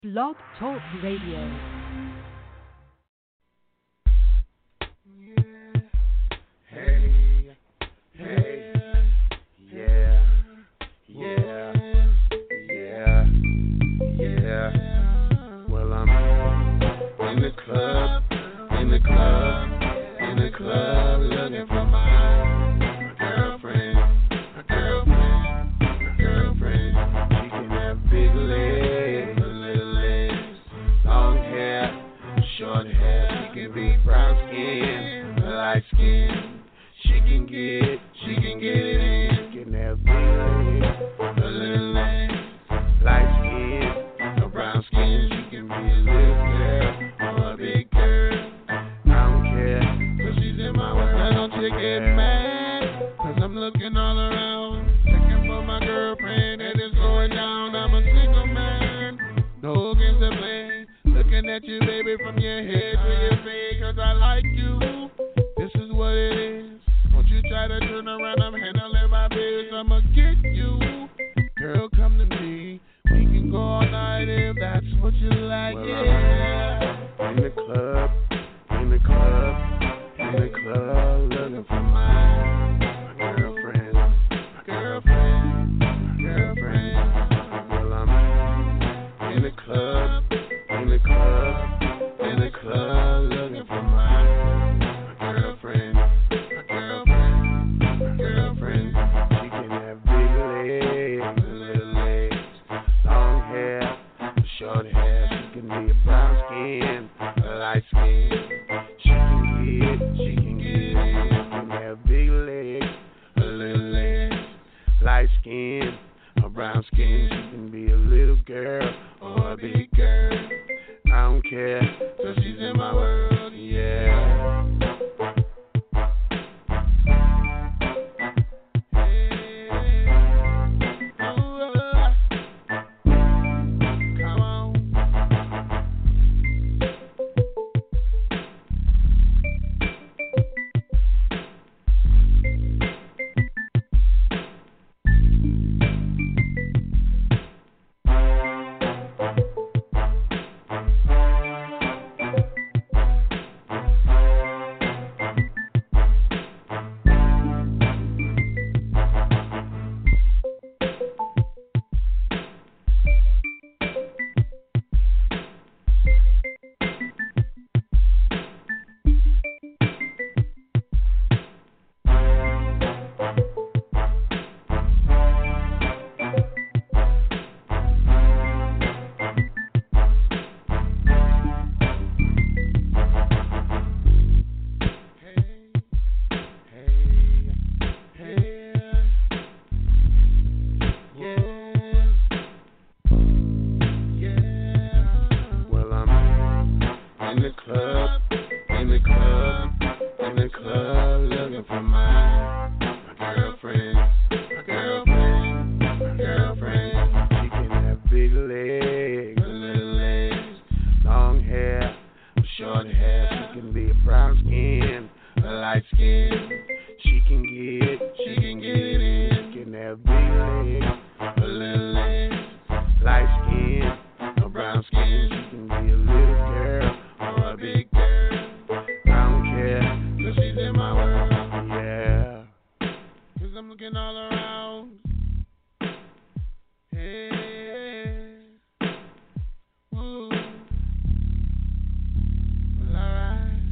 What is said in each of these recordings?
Blog Talk Radio. Hey, hey, yeah, yeah, yeah, yeah. Well, I'm in the club, in the club, in the club, looking for my girlfriend, my girlfriend, my girlfriend. She can have big legs, little legs, long hair, short hair. She can be brown skin, light skin. She can get it in. She can have big legs, a little legs, light skin, a brown skin. She can be a little girl or a big girl. I don't care, 'cause she's in my world. I don't you get mad, 'cause I'm looking all around, looking for my girlfriend that is going down. I'm a single man, no games to play. Looking at you, baby, from your head to your feet, 'cause I like you. This is what it is. Don't you try to turn around, I'm handling my biz. I'ma get you. Girl, come to me. We can go all night if that's what you like. Well, yeah. In the club, in the club, in the club, looking for my girlfriend, my girlfriend, my girlfriend. Well, I'm in the club, in the club, in the club, looking for my girlfriend, my girlfriend, my girlfriend. She can have big legs, little legs, long hair, short hair. She can be a brown skin, a light skin. She can get it in. She can have big legs, a little legs, light skin, a brown skin. She can be a little girl or a big girl. I don't care, 'cause she's in my world, yeah. Come on. Well, I'm in the club, in the club, in the club, looking for my girlfriend, my girlfriend, my girlfriend. She can have big legs, little legs, long hair, short hair. She can be a brown skin, a light skin. She can get it in. She can have big legs, a little legs, light skin, a brown skin. She can be a little girl or a big girl. I don't care, 'cause she's in my world, yeah. 'Cause I'm looking all around. Hey, ooh, well, alright.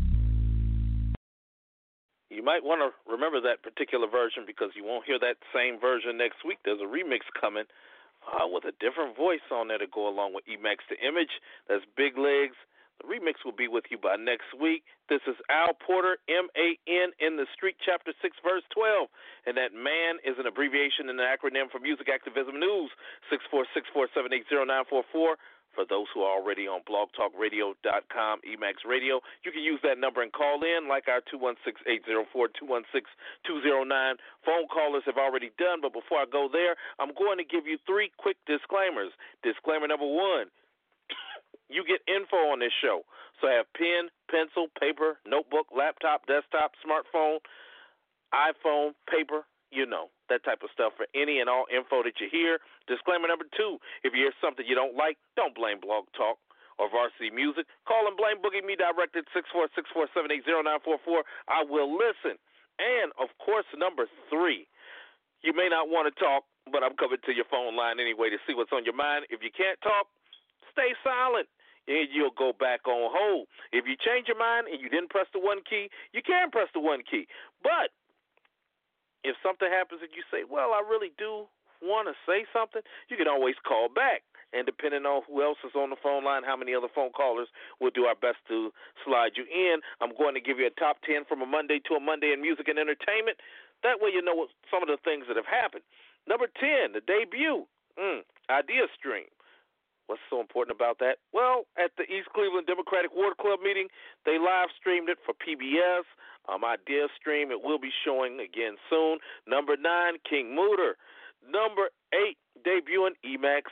You might want to remember that particular version because you won't hear that same version next week. There's a remix coming with a different voice on there to go along with Emax the Image. That's Big Legs. The remix will be with you by next week. This is Al Porter, M-A-N, in the Street, Chapter 6, Verse 12. And that MAN is an abbreviation and an acronym for Music Activism News, 646-478-0944. For those who are already on blogtalkradio.com, Emax Radio, you can use that number and call in like our 216-804-216-209. Phone callers have already done, but before I go there, I'm going to give you 3 quick disclaimers. Disclaimer number 1, you get info on this show. So have pen, pencil, paper, notebook, laptop, desktop, smartphone, iPhone, paper. you know, that type of stuff. For any and all info that you hear. Disclaimer number 2, if you hear something you don't like, don't blame Blog Talk or Varsity Music. Call and blame Boogie Me direct at 646-478-0944. I will listen. And, of course, number 3, you may not want to talk, but I'm coming to your phone line anyway to see what's on your mind. If you can't talk, stay silent, and you'll go back on hold. If you change your mind and you didn't press the 1 key, you can press the 1 key. But if something happens and you say, well, I really do want to say something, you can always call back. And depending on who else is on the phone line, how many other phone callers, we'll do our best to slide you in. I'm going to give you a top 10 from a Monday to a Monday in music and entertainment. That way you know what some of the things that have happened. Number 10, the debut, Idea Stream. What's so important about that? Well, at the East Cleveland Democratic Ward Club meeting, they live streamed it for PBS. Idea Stream, it will be showing again soon. Number 9, King Mooter. Number 8, debuting Emax.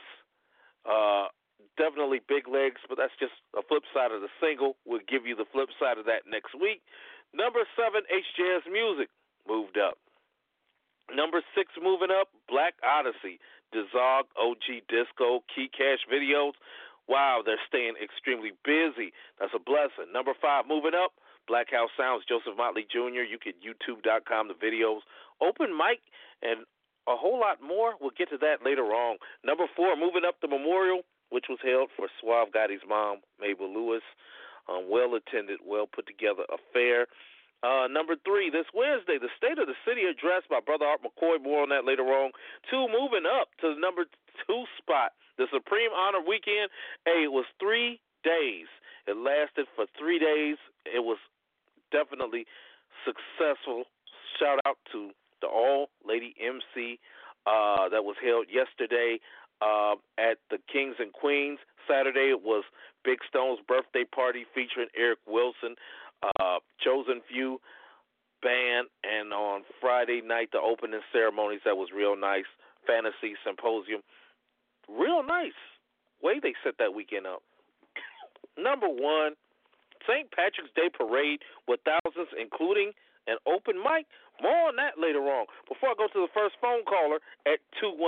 Definitely big legs, but that's just a flip side of the single. We'll give you the flip side of that next week. Number 7, HJS Music moved up. Number 6, moving up, Black Odyssey, Dizog, OG Disco, Key Cash Videos. Wow, they're staying extremely busy. That's a blessing. Number 5, moving up, Black House Sounds, Joseph Motley Jr. You can YouTube.com, the videos. Open mic and a whole lot more. We'll get to that later on. Number 4, moving up, the memorial, which was held for Suave Gotti's mom, Mabel Lewis. Well-attended, well-put-together affair. Number 3, this Wednesday, the State of the City address by Brother Art McCoy. More on that later on. 2, moving up to the number 2 spot, the Supreme Honor Weekend. Hey, it was 3 days. It lasted for 3 days. It was definitely successful. Shout out to the all-lady MC that was held yesterday at the Kings and Queens. Saturday it was Big Stone's birthday party featuring Eric Wilson, Chosen Few Band, and on Friday night the opening ceremonies. That was real nice. Fantasy Symposium. Real nice way they set that weekend up. Number 1, St. Patrick's Day Parade with thousands, including an open mic. More on that later on. Before I go to the first phone caller at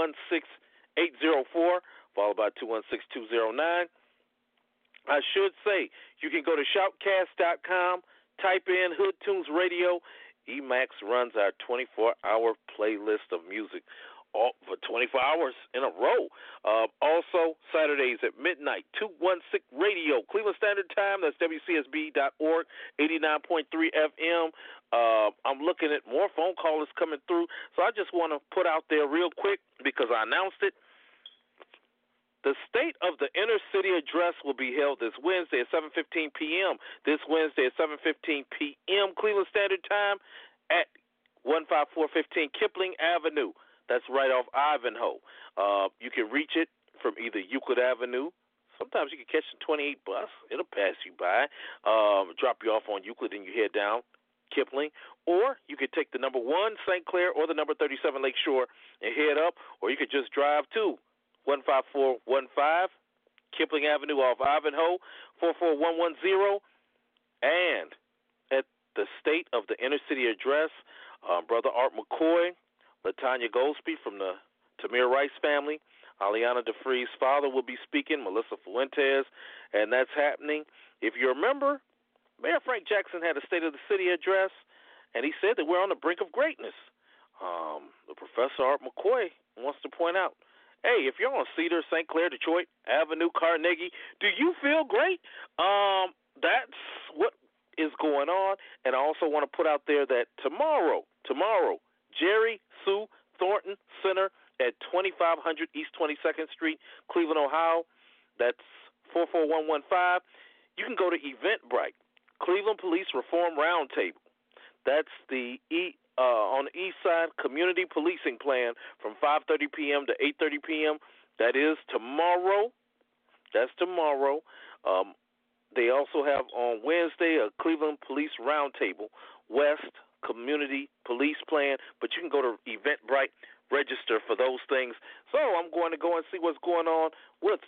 216-804, followed by 216-209, I should say you can go to shoutcast.com, type in Hood Tunes Radio. Emax runs our 24-hour playlist of music for 24 hours in a row. Also, Saturdays at midnight, 216 Radio, Cleveland Standard Time. That's WCSB.org, 89.3 FM. I'm looking at more phone callers coming through, so I just want to put out there real quick because I announced it. The State of the Inner City Address will be held this Wednesday at 7:15 p.m. This Wednesday at 7:15 p.m. Cleveland Standard Time at 15415 Kipling Avenue. That's right off Ivanhoe. You can reach it from either Euclid Avenue. Sometimes you can catch the 28 bus. It'll pass you by, drop you off on Euclid, and you head down Kipling. Or you could take the number 1 St. Clair or the number 37 Lakeshore and head up. Or you could just drive to 15415 Kipling Avenue off Ivanhoe, 44110. And at the State of the Inner City Address, Brother Art McCoy, LaTanya Goldsby from the Tamir Rice family, Aliana DeFree's father will be speaking, Melissa Fuentes, and that's happening. If you remember, Mayor Frank Jackson had a State of the City address, and he said that we're on the brink of greatness. The Professor Art McCoy wants to point out, hey, if you're on Cedar, St. Clair, Detroit Avenue, Carnegie, do you feel great? That's what is going on. And I also want to put out there that tomorrow, Jerry Sue Thornton Center at 2500 East 22nd Street, Cleveland, Ohio. That's 44115. You can go to Eventbrite, Cleveland Police Reform Roundtable. That's the on the east side community policing plan from 5:30 p.m. to 8:30 p.m. That is tomorrow. That's tomorrow. They also have on Wednesday a Cleveland Police Roundtable West Community Police Plan, but you can go to Eventbrite, register for those things. So I'm going to go and see what's going on with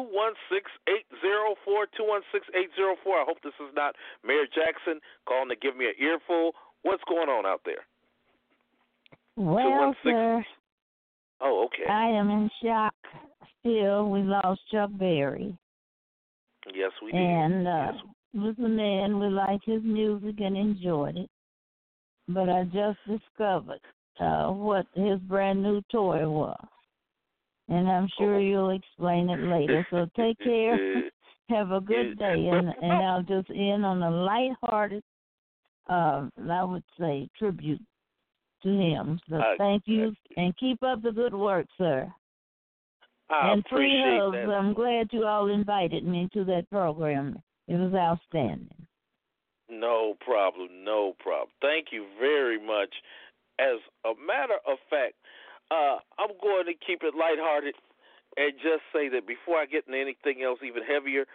216-804, 216-804. I hope this is not Mayor Jackson calling to give me an earful. What's going on out there? Well, 216. sir, Oh, okay. I am in shock still. We lost Chuck Berry. Yes, we did. And Yes. was a man. We liked his music and enjoyed it. But I just discovered what his brand new toy was. And I'm sure you'll explain it later. So take care. Have a good day. And I'll just end on a lighthearted, I would say, tribute to him. So thank you. And keep up the good work, sir. I and free appreciate hugs. that. I'm glad you all invited me to that program. It was outstanding. No problem. No problem. Thank you very much. As a matter of fact, I'm going to keep it lighthearted and just say that before I get into anything else even heavier,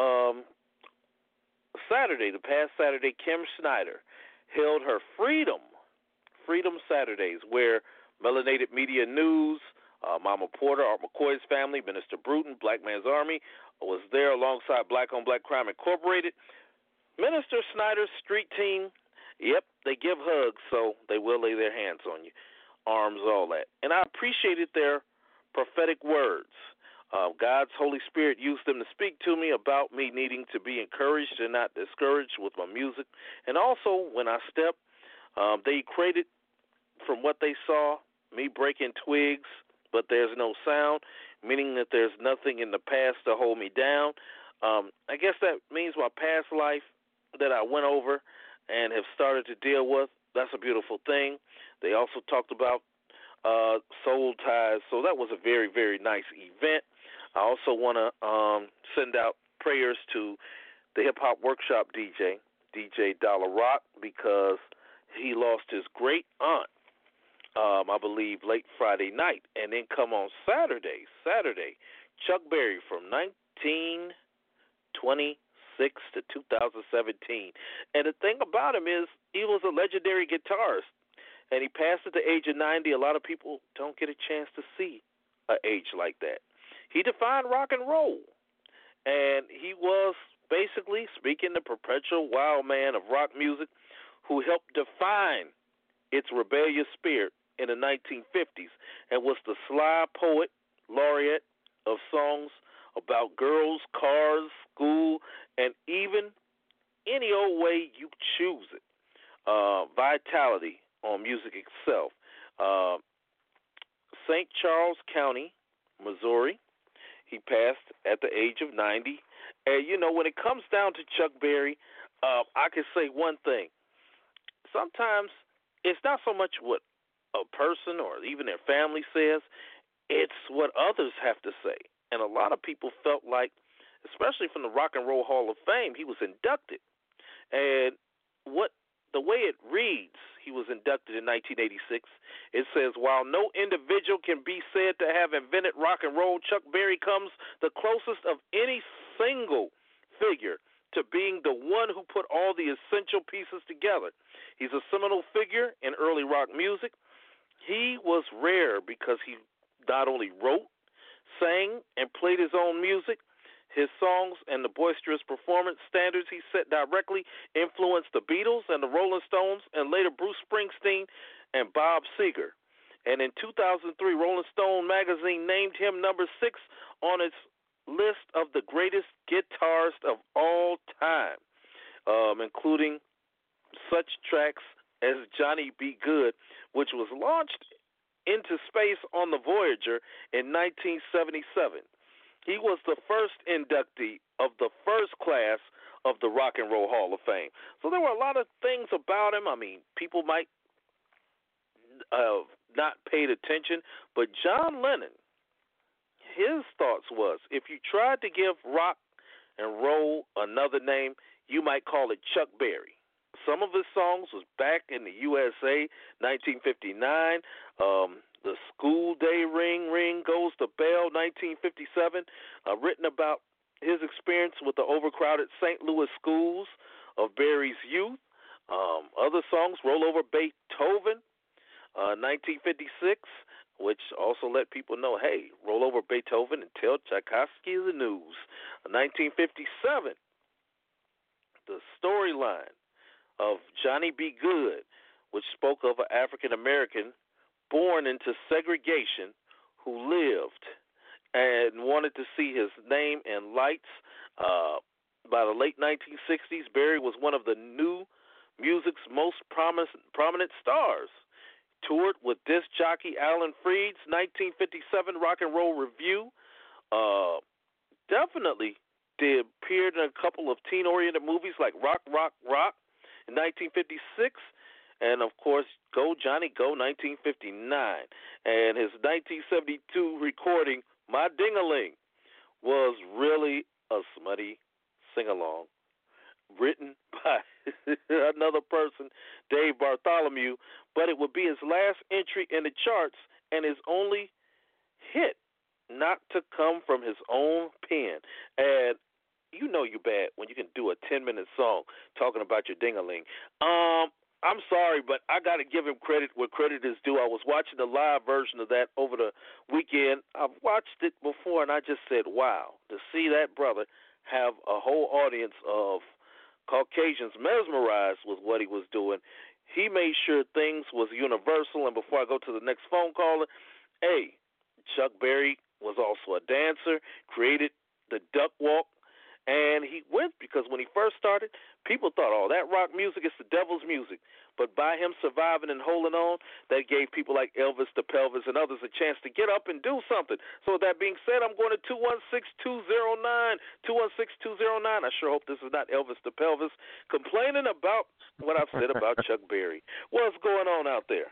the past Saturday, Kim Snyder held her Freedom Saturdays, where Melanated Media News, Mama Porter, Art McCoy's family, Minister Bruton, Black Man's Army, was there alongside Black on Black Crime Incorporated. Minister Snyder's street team, yep, they give hugs, so they will lay their hands on you, arms, all that. And I appreciated their prophetic words. God's Holy Spirit used them to speak to me about me needing to be encouraged and not discouraged with my music. And also, when I stepped, they equated from what they saw, me breaking twigs, but there's no sound, meaning that there's nothing in the past to hold me down. I guess that means my past life that I went over and have started to deal with. That's a beautiful thing. They also talked about soul ties, so that was a very, very nice event. I also want to send out prayers to the hip-hop workshop DJ Dollar Rock, because he lost his great aunt, I believe, late Friday night. And then come on Saturday, Chuck Berry from 1926 to 2017. And the thing about him is he was a legendary guitarist, and he passed at the age of 90. A lot of people don't get a chance to see an age like that. He defined rock and roll, and he was basically, speaking, the perpetual wild man of rock music who helped define its rebellious spirit in the 1950s, and was the sly poet laureate of songs about girls, cars, school, and even any old way you choose it. Vitality on music itself. St. Charles County, Missouri. He passed at the age of 90. And, when it comes down to Chuck Berry, I can say one thing. Sometimes it's not so much what a person or even their family says, it's what others have to say. And a lot of people felt like, especially from the Rock and Roll Hall of Fame, he was inducted. And the way it reads, he was inducted in 1986. It says, while no individual can be said to have invented rock and roll, Chuck Berry comes the closest of any single figure to being the one who put all the essential pieces together. He's a seminal figure in early rock music. He was rare because he not only wrote, sang, and played his own music. His songs and the boisterous performance standards he set directly influenced the Beatles and the Rolling Stones, and later Bruce Springsteen and Bob Seger. And in 2003, Rolling Stone magazine named him number 6 on its list of the greatest guitarists of all time, including such tracks as Johnny B. Good, which was launched into space on the Voyager in 1977. He was the first inductee of the first class of the Rock and Roll Hall of Fame. So there were a lot of things about him. I mean, people might not paid attention, but John Lennon, his thoughts was, if you tried to give rock and roll another name, you might call it Chuck Berry. Some of his songs was Back in the USA, 1959, The School Day Ring, Ring Goes the Bell, 1957, written about his experience with the overcrowded St. Louis schools of Berry's youth. Other songs, Roll Over Beethoven, 1956, which also let people know, hey, roll over Beethoven and tell Tchaikovsky the news. 1957, the storyline of Johnny B. Good, which spoke of an African-American born into segregation who lived and wanted to see his name in lights. By the late 1960s, Berry was one of the new music's most prominent stars. Toured with disc jockey Alan Freed's 1957 Rock and Roll Review. Definitely appeared in a couple of teen-oriented movies like Rock, Rock, Rock in 1956, and of course Go Johnny Go 1959. And his 1972 recording My Ding-a-Ling was really a smutty sing-along written by another person, Dave Bartholomew, but it would be his last entry in the charts and his only hit not to come from his own pen. And you know you're bad when you can do a 10-minute song talking about your ding-a-ling. I'm sorry, but I got to give him credit where credit is due. I was watching the live version of that over the weekend. I've watched it before, and I just said, wow, to see that brother have a whole audience of Caucasians mesmerized with what he was doing. He made sure things was universal. And before I go to the next phone caller, Chuck Berry was also a dancer, created the duck walk, and he went because when he first started, people thought, oh, that rock music is the devil's music. But by him surviving and holding on, that gave people like Elvis the Pelvis and others a chance to get up and do something. So with that being said, I'm going to 216-209, 216-209. I sure hope this is not Elvis the Pelvis complaining about what I've said about Chuck Berry. What's going on out there?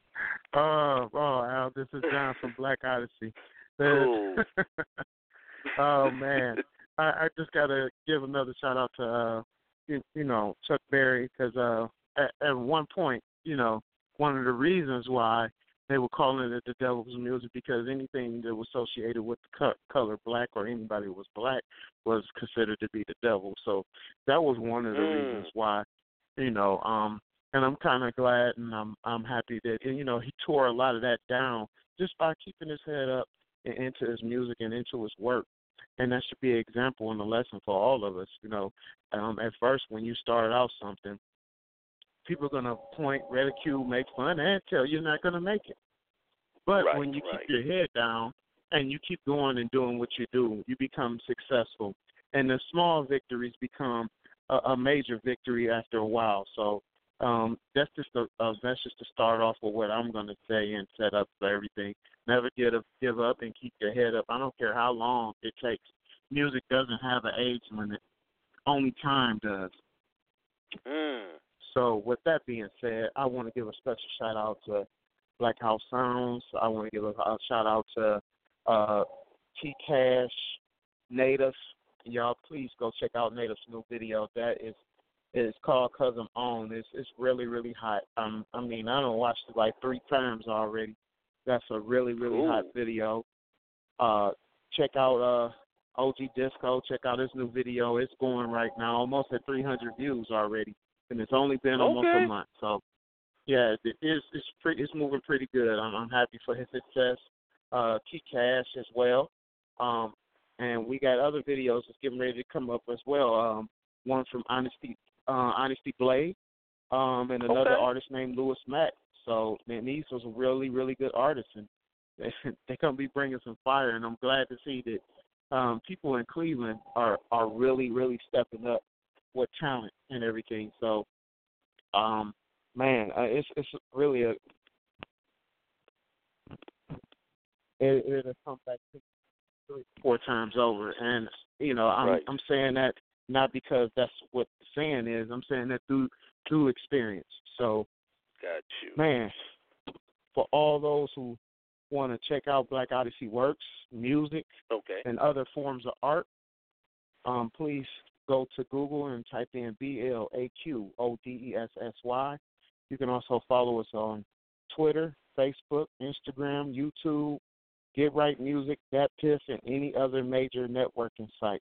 Al, this is John from Black Odyssey. Cool. Oh, man. I just got to give another shout-out to, Chuck Berry, because at one point, one of the reasons why they were calling it the devil's music, because anything that was associated with the color black or anybody who was black was considered to be the devil. So that was one of the reasons why, and I'm kind of glad and I'm happy that, he tore a lot of that down just by keeping his head up and into his music and into his work. And that should be an example and a lesson for all of us. At first, when you start out something, people are going to point, ridicule, make fun, and tell you're not going to make it. But when you keep your head down and you keep going and doing what you do, you become successful. And the small victories become a major victory after a while. So that's just to start off with what I'm going to say and set up for everything. Never give up and keep your head up. I don't care how long it takes. Music doesn't have an age limit. Only time does. So with that being said, I want to give a special shout-out to Black House Sounds. I want to give a shout-out to T-Cash, Native. Y'all, please go check out Native's new video. That is called Cause I'm On. It's really, really hot. I done watched it like 3 times already. That's a really, really hot video. Check out OG Disco. Check out his new video. It's going right now, almost at 300 views already, and it's only been almost a month. So, yeah, it's moving pretty good. I'm happy for his success. Key Cash as well. And we got other videos that's getting ready to come up as well. One from Honesty Blade, and another artist named Lewis Mack. So, man, these was really, really good artists, and they're going to be bringing some fire, and I'm glad to see that people in Cleveland are really, really stepping up with talent and everything. So, it's really it'll come back 3-4 times over, and, I'm saying that not because that's what the saying is. I'm saying that through experience. So, got you. Man, for all those who want to check out Black Odyssey works, music, and other forms of art, please go to Google and type in BLAQODESSY. You can also follow us on Twitter, Facebook, Instagram, YouTube, Get Right Music, Baptist, and any other major networking site.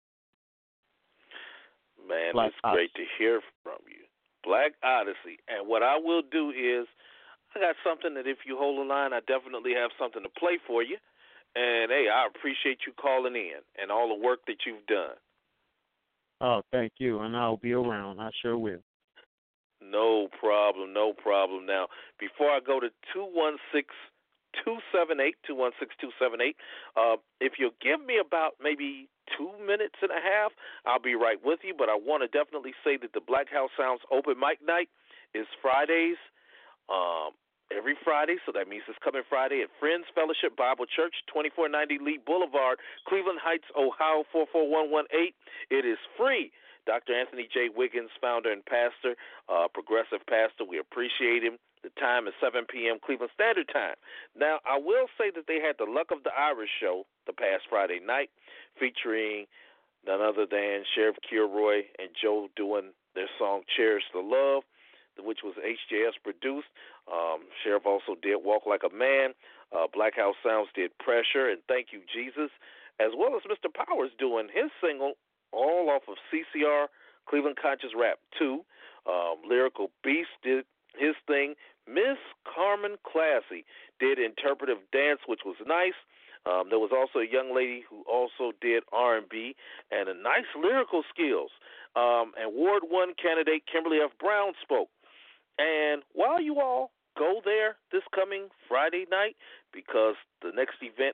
Man, it's great to hear from you. Black Odyssey. And what I will do is, I got something that if you hold the line, I definitely have something to play for you. And, hey, I appreciate you calling in and all the work that you've done. Oh, thank you, and I'll be around. I sure will. No problem, no problem. Now, before I go to 216-278. If you'll give me about maybe 2 minutes and a half, I'll be right with you. But I want to definitely say that the Black House Sounds open mic night is Fridays, every Friday. So that means it's coming Friday at Friends Fellowship Bible Church, 2490 Lee Boulevard, Cleveland Heights, Ohio, 44118. It is free. Dr. Anthony J. Wiggins, founder and pastor, progressive pastor. We appreciate him. The time is 7 p.m. Cleveland Standard Time. Now, I will say that they had the Luck of the Irish show the past Friday night, featuring none other than Sheriff Kilroy and Joe doing their song Cherish the Love, which was HJS produced. Sheriff also did Walk Like a Man. Black House Sounds did Pressure and Thank You, Jesus, as well as Mr. Powers doing his single, all off of CCR, Cleveland Conscious Rap 2. Lyrical Beast did his thing. Miss Carmen Classy did Interpretive Dance, which was nice. There was also a young lady who also did R&B and a nice lyrical skills. And Ward 1 candidate Kimberly F. Brown spoke. And while you all go there this coming Friday night, because the next event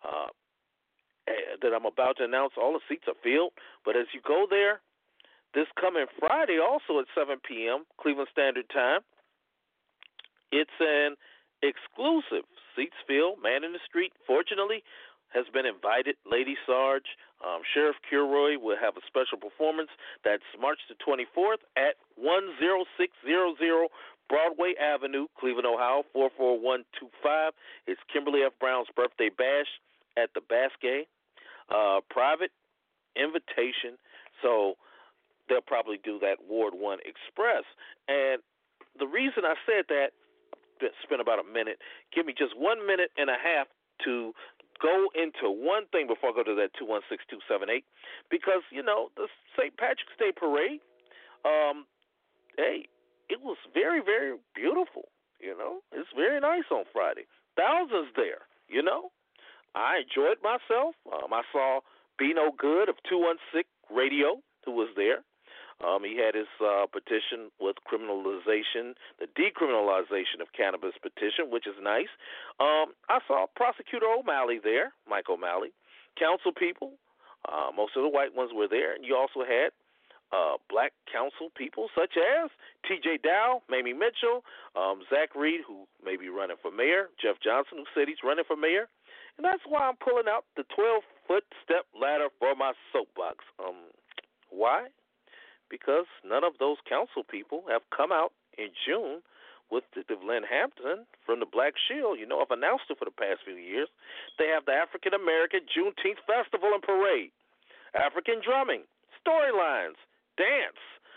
that I'm about to announce, all the seats are filled. But as you go there this coming Friday, also at 7 p.m. Cleveland Standard Time, it's an exclusive seats filled, man in the street. Fortunately, has been invited. Lady Sarge, Sheriff Kilroy will have a special performance. That's March the 24th at 10600 Broadway Avenue, Cleveland, Ohio, 44125. It's Kimberly F. Brown's birthday bash at the Basquet. Private invitation, so they'll probably do that Ward 1 Express. And the reason I said that, spent about a minute, give me just 1 minute and a half to go into one thing before I go to that 216-278, because, you know, the St. Patrick's Day Parade, hey, it was very, very beautiful, you know. It's very nice on Friday. Thousands there, you know. I enjoyed myself. I saw Be No Good of 216 Radio, who was there. He had his petition with criminalization, the decriminalization of cannabis petition, which is nice. I saw Prosecutor O'Malley there, Mike O'Malley, council people. Most of the white ones were there. And you also had black council people such as T.J. Dow, Mamie Mitchell, Zach Reed, who may be running for mayor, Jeff Johnson, who said he's running for mayor. And that's why I'm pulling out the 12-foot step ladder for my soapbox. Why? Because none of those council people have come out in June with the Lynn Hampton from the Black Shield. You know, I've announced it for the past few years. They have the African American Juneteenth Festival and Parade, African drumming, storylines, dance,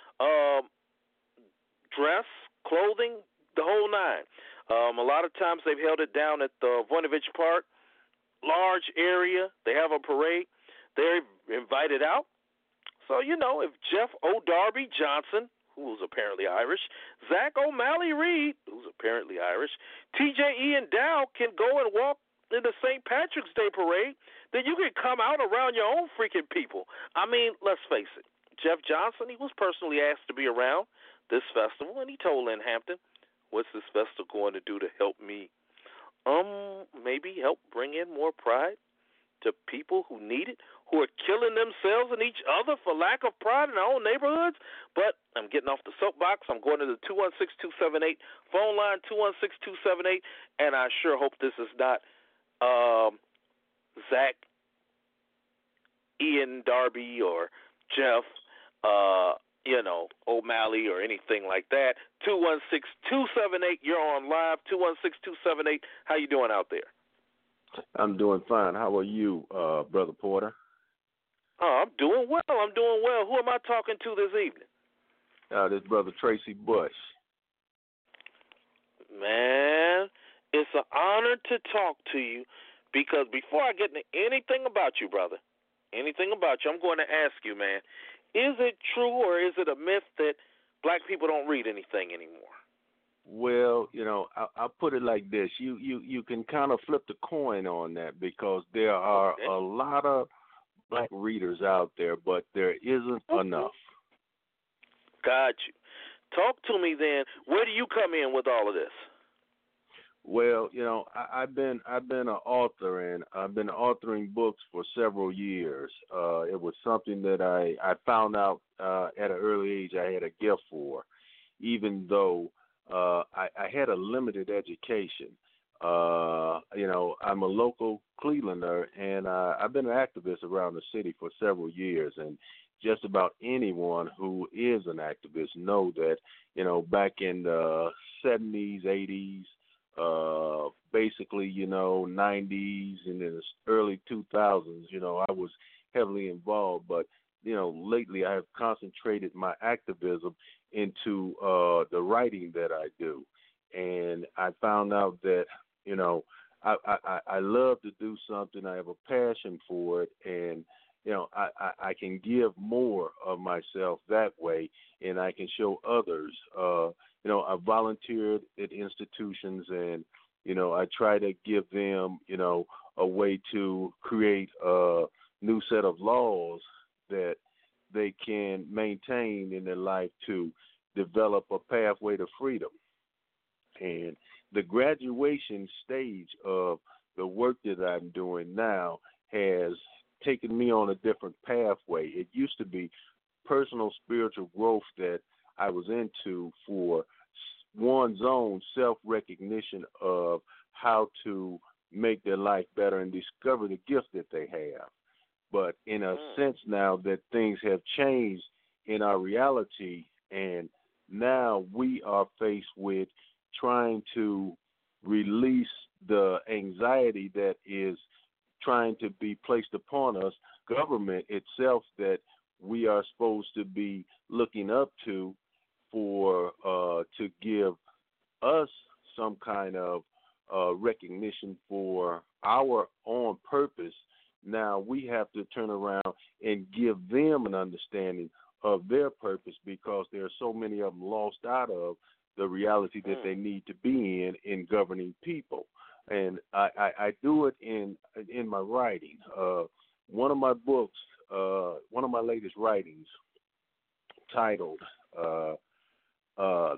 dress, clothing, the whole nine. A lot of times they've held it down at the Voinovich Park, large area. They have a parade. They're invited out. So, you know, if Jeff O'Darby Johnson, who's apparently Irish, Zach O'Malley Reed, who's apparently Irish, T.J. Ian Dow can go and walk in the St. Patrick's Day Parade, then you can come out around your own freaking people. I mean, let's face it. Jeff Johnson, he was personally asked to be around this festival, and he told Lynn Hampton, what's this festival going to do to help me? Maybe help bring in more pride to people who need it, who are killing themselves and each other for lack of pride in their own neighborhoods. But I'm getting off the soapbox. I'm going to the 216-278, phone line 216-278, and I sure hope this is not Zach, Ian Darby, or Jeff, O'Malley or anything like that. 216-278, you're on live, 216-278. How you doing out there? I'm doing fine. How are you, Brother Porter? Oh, I'm doing well. Who am I talking to this evening? This Brother Tracy Bush. Man, it's an honor to talk to you, because before I get into anything about you, brother, I'm going to ask you, man, is it true or is it a myth that black people don't read anything anymore? Well, I'll put it like this. You can kind of flip the coin on that, because there are a lot of black readers out there, but there isn't enough. Got you. Talk to me then. Where do you come in with all of this? Well, I've been an author, and I've been authoring books for several years. It was something that I found out at an early age I had a gift for, even though I had a limited education. I'm a local Clevelander, and I've been an activist around the city for several years, and just about anyone who is an activist know that, back in the 70s, 80s, basically, 90s and in the early 2000s, I was heavily involved. But, lately I have concentrated my activism into the writing that I do. And I found out that, I love to do something. I have a passion for it. And, I can give more of myself that way, and I can show others. I volunteered at institutions, and, I try to give them, a way to create a new set of laws that they can maintain in their life to develop a pathway to freedom. And the graduation stage of the work that I'm doing now has taken me on a different pathway. It used to be personal spiritual growth that I was into for one's own self-recognition of how to make their life better and discover the gift that they have. But in a sense now that things have changed in our reality, and now we are faced with trying to release the anxiety that is trying to be placed upon us, government itself that we are supposed to be looking up to for to give us some kind of recognition for our own purpose. Now we have to turn around and give them an understanding of their purpose, because there are so many of them lost out of the reality that they need to be in governing people. And I do it in my writing. One of my books, one of my latest writings, titled "The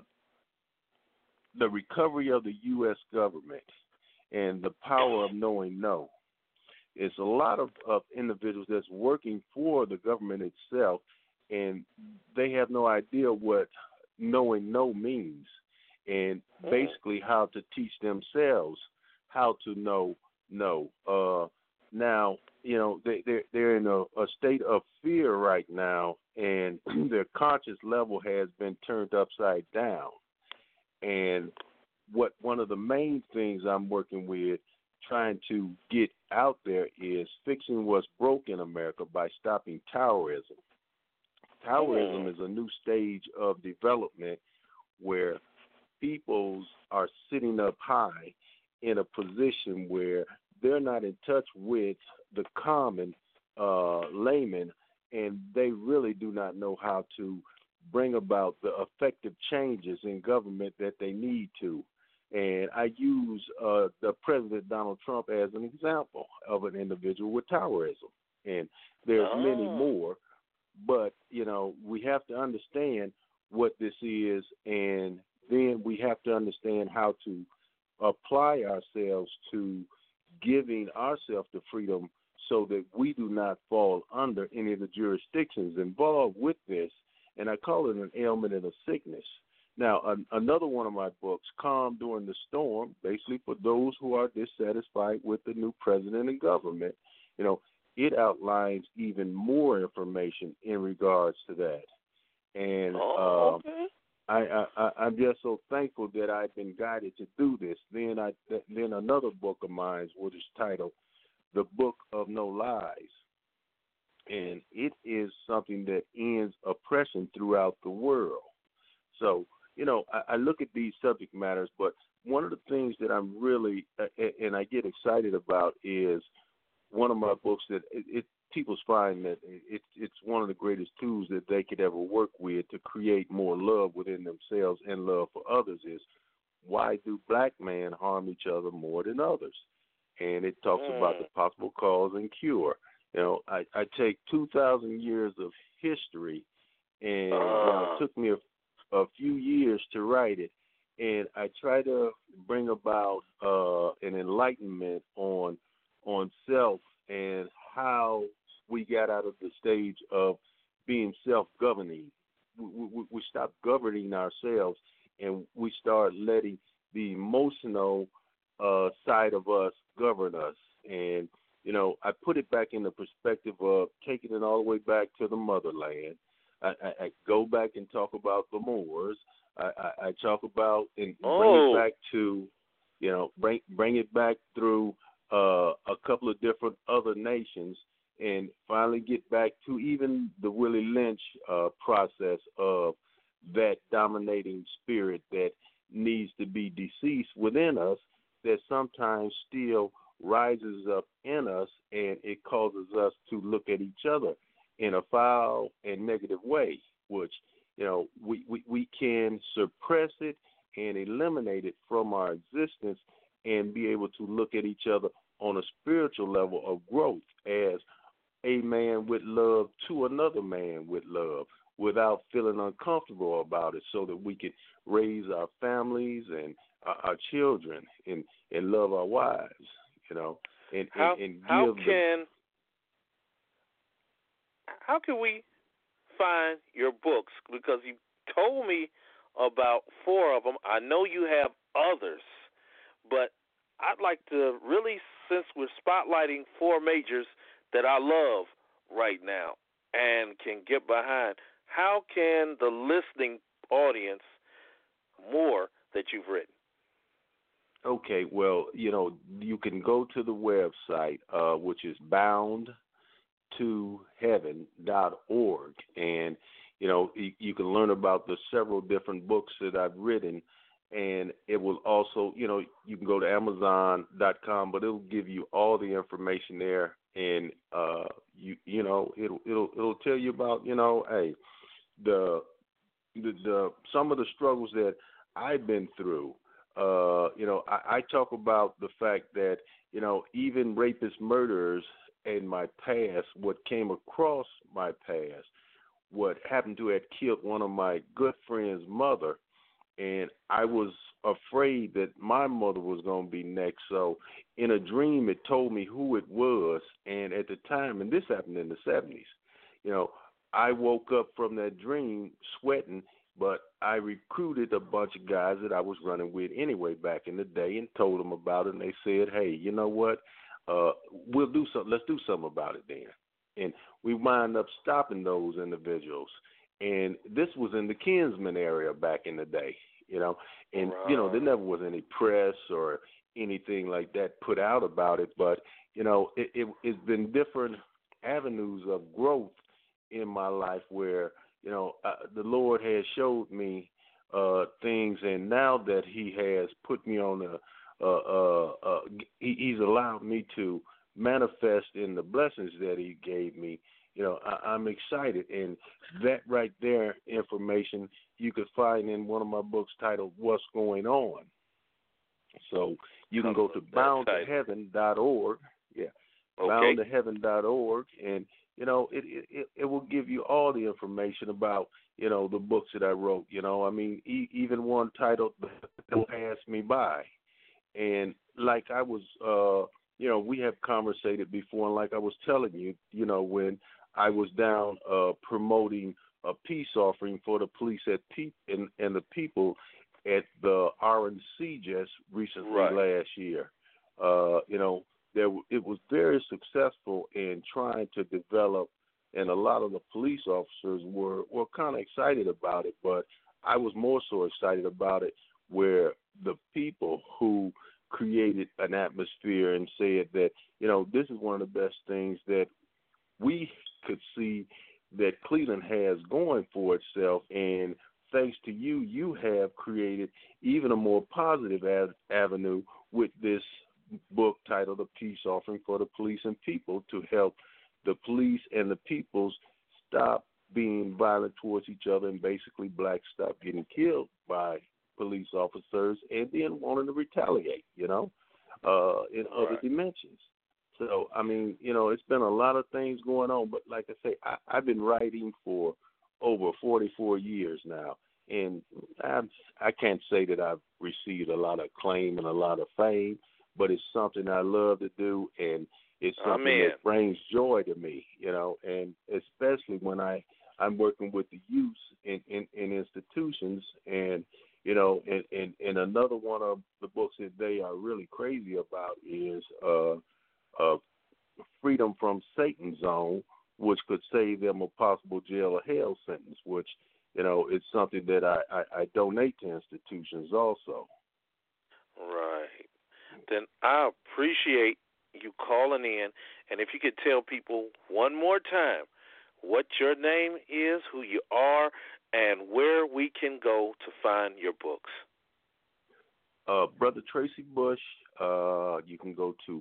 Recovery of the U.S. Government and the Power of Knowing No." It's a lot of individuals that's working for the government itself, and they have no idea what knowing no means, and basically how to teach themselves how to know no. Now, they're in a state of fear right now, and their conscious level has been turned upside down. And one of the main things I'm working with, trying to get out there, is fixing what's broke in America by stopping Taoism. Taoism is a new stage of development where peoples are sitting up high in a position where they're not in touch with the common layman, and they really do not know how to bring about the effective changes in government that they need to. And I use the President Donald Trump as an example of an individual with Taoism. And there's many more, but, we have to understand what this is, and then we have to understand how to apply ourselves to giving ourselves the freedom so that we do not fall under any of the jurisdictions involved with this. And I call it an ailment and a sickness. Now, another one of my books, Calm During the Storm, basically for those who are dissatisfied with the new president and government, it outlines even more information in regards to that. And I'm just so thankful that I've been guided to do this. Then another book of mine, which is titled The Book of No Lies. And it is something that ends oppression throughout the world. So, I look at these subject matters, but one of the things that I'm really, and I get excited about, is one of my books that people find that it's one of the greatest tools that they could ever work with to create more love within themselves and love for others, is Why Do Black Men Harm Each Other More Than Others? And it talks about the possible cause and cure. I take 2,000 years of history, and it took me a few years to write it, and I try to bring about an enlightenment on self and how we got out of the stage of being self-governing. We stopped governing ourselves, and we start letting the emotional side of us govern us. And, I put it back in the perspective of taking it all the way back to the motherland. I go back and talk about the Moors. I talk about and bring it back to, bring it back through a couple of different other nations, and finally get back to even the Willie Lynch process of that dominating spirit that needs to be deceased within us, that sometimes still rises up in us, and it causes us to look at each other in a foul and negative way, which, we can suppress it and eliminate it from our existence and be able to look at each other on a spiritual level of growth as a man with love to another man with love without feeling uncomfortable about it, so that we can raise our families and our children and love our wives, and how can we find your books? Because you told me about 4 of them. I know you have others, but I'd like to really, since we're spotlighting 4 majors that I love right now and can get behind, how can the listening audience more that you've written? Okay, well, you can go to the website, which is boundtoheaven.org, and, you can learn about the several different books that I've written, and it will also, you can go to Amazon.com, but it'll give you all the information there, and, it'll tell you about, the some of the struggles that I've been through. I talk about the fact that, even rapist murderers in my past, what came across my past, what happened to had killed one of my good friend's mother, and I was afraid that my mother was going to be next. So in a dream, it told me who it was, and at the time, and this happened in the 70s, I woke up from that dream sweating, but I recruited a bunch of guys that I was running with anyway back in the day and told them about it, and they said, hey, you know what, we'll do something. Let's do something about it then. And we wound up stopping those individuals. And this was in the Kinsman area back in the day, and, right. There never was any press or anything like that put out about it, but, it's been different avenues of growth in my life where, the Lord has showed me things, and now that He has put me on He's allowed me to manifest in the blessings that He gave me. I'm excited, and that right there, information you could find in one of my books titled "What's Going On." So you can go to boundtoheaven.org. Yeah, okay. boundtoheaven.org, and it will give you all the information about, the books that I wrote. Even one titled "Don't Pass Me By," and like I was, we have conversated before, and like I was telling you, when I was down promoting a peace offering for the police and the people at the RNC just recently last year. It was very successful in trying to develop, and a lot of the police officers were kind of excited about it, but I was more so excited about it where the people who created an atmosphere and said that, this is one of the best things that we could see that Cleveland has going for itself, and thanks to you, you have created even a more positive avenue with this book titled "A Peace Offering for the Police and People" to help the police and the peoples stop being violent towards each other, and basically blacks stop getting killed by police officers and then wanting to retaliate, in other dimensions. So, it's been a lot of things going on, but like I say, I've been writing for over 44 years now, and I can't say that I've received a lot of acclaim and a lot of fame, but it's something I love to do, and it's something that brings joy to me, and especially when I'm working with the youth in institutions, and and another one of the books that they are really crazy about is Freedom from Satan's Zone, which could save them a possible jail or hell sentence, which, it's something that I donate to institutions also. Right. Then I appreciate you calling in, and if you could tell people one more time what your name is, who you are, and where we can go to find your books. Brother Tracy Bush, you can go to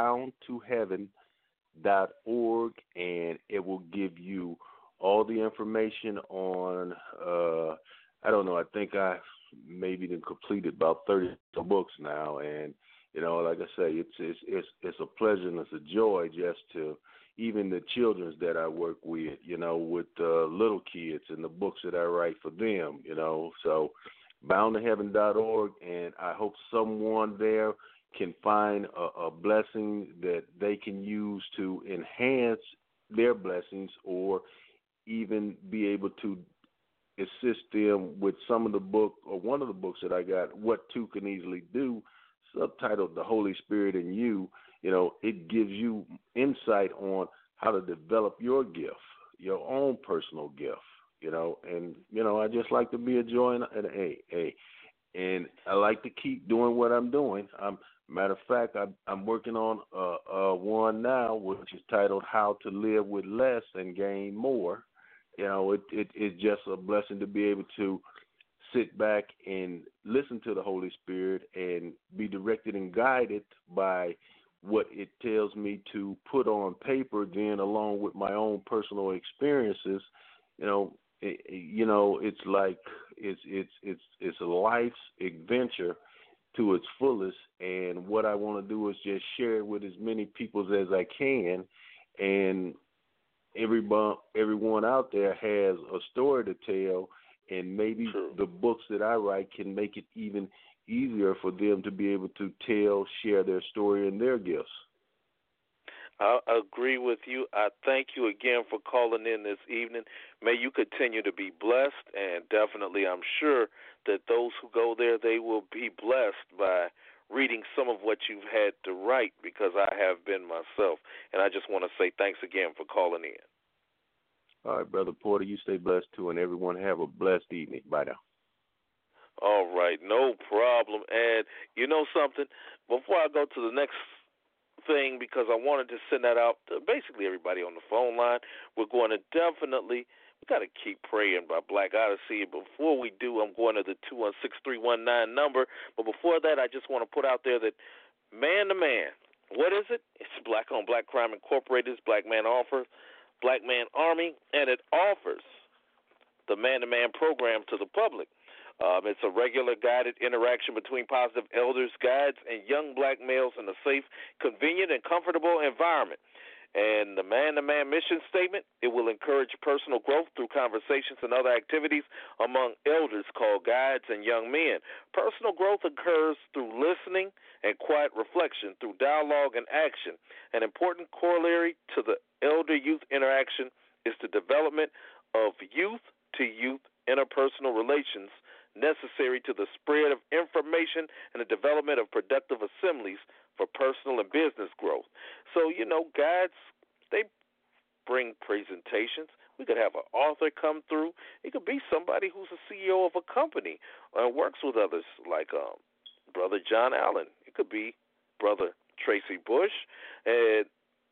boundtoheaven.org, and it will give you all the information on, I don't know, I think I maybe completed about 30 books now, and, like I say, it's a pleasure and it's a joy just to, even the children that I work with, with little kids and the books that I write for them, so boundtoheaven.org, and I hope someone there can find a blessing that they can use to enhance their blessings, or even be able to assist them with some of the book, or one of the books that I got, What Two Can Easily Do, subtitled The Holy Spirit in You. It gives you insight on how to develop your gift, your own personal gift, and, I just like to be a joy and I like to keep doing what I'm doing. Matter of fact, I'm working on one now, which is titled How to Live with Less and Gain More. It's just a blessing to be able to sit back and listen to the Holy Spirit and be directed and guided by what it tells me to put on paper, then along with my own personal experiences. It's like it's a life's adventure to its fullest, and what I want to do is just share it with as many people as I can, and everyone out there has a story to tell, and maybe the books that I write can make it even easier for them to be able to share their story and their gifts. I agree with you. I thank you again for calling in this evening. May you continue to be blessed, and definitely I'm sure that those who go there, they will be blessed by reading some of what you've had to write, because I have been myself. And I just want to say thanks again for calling in. All right, Brother Porter, you stay blessed too, and everyone have a blessed evening. Bye now. All right, no problem. And you know something? Before I go to the next thing, because I wanted to send that out to basically everybody on the phone line, we're going to definitely, we got to keep praying by Black Odyssey. Before we do, I'm going to the 216-319 number. But before that, I just want to put out there that Man to Man, what is it? It's Black on Black Crime Incorporated, Black Man Offers, Black Man Army, and it offers the man-to-man program to the public. It's a regular guided interaction between positive elders, guides, and young black males in a safe, convenient, and comfortable environment. And the man-to-man mission statement, it will encourage personal growth through conversations and other activities among elders called guides and young men. Personal growth occurs through listening and quiet reflection, through dialogue and action. An important corollary to the elder-youth interaction is the development of youth-to-youth interpersonal relations necessary to the spread of information and the development of productive assemblies for personal and business growth. So, guides, they bring presentations. We could have an author come through. It could be somebody who's a CEO of a company and works with others, like Brother John Allen. It could be Brother Tracy Bush. And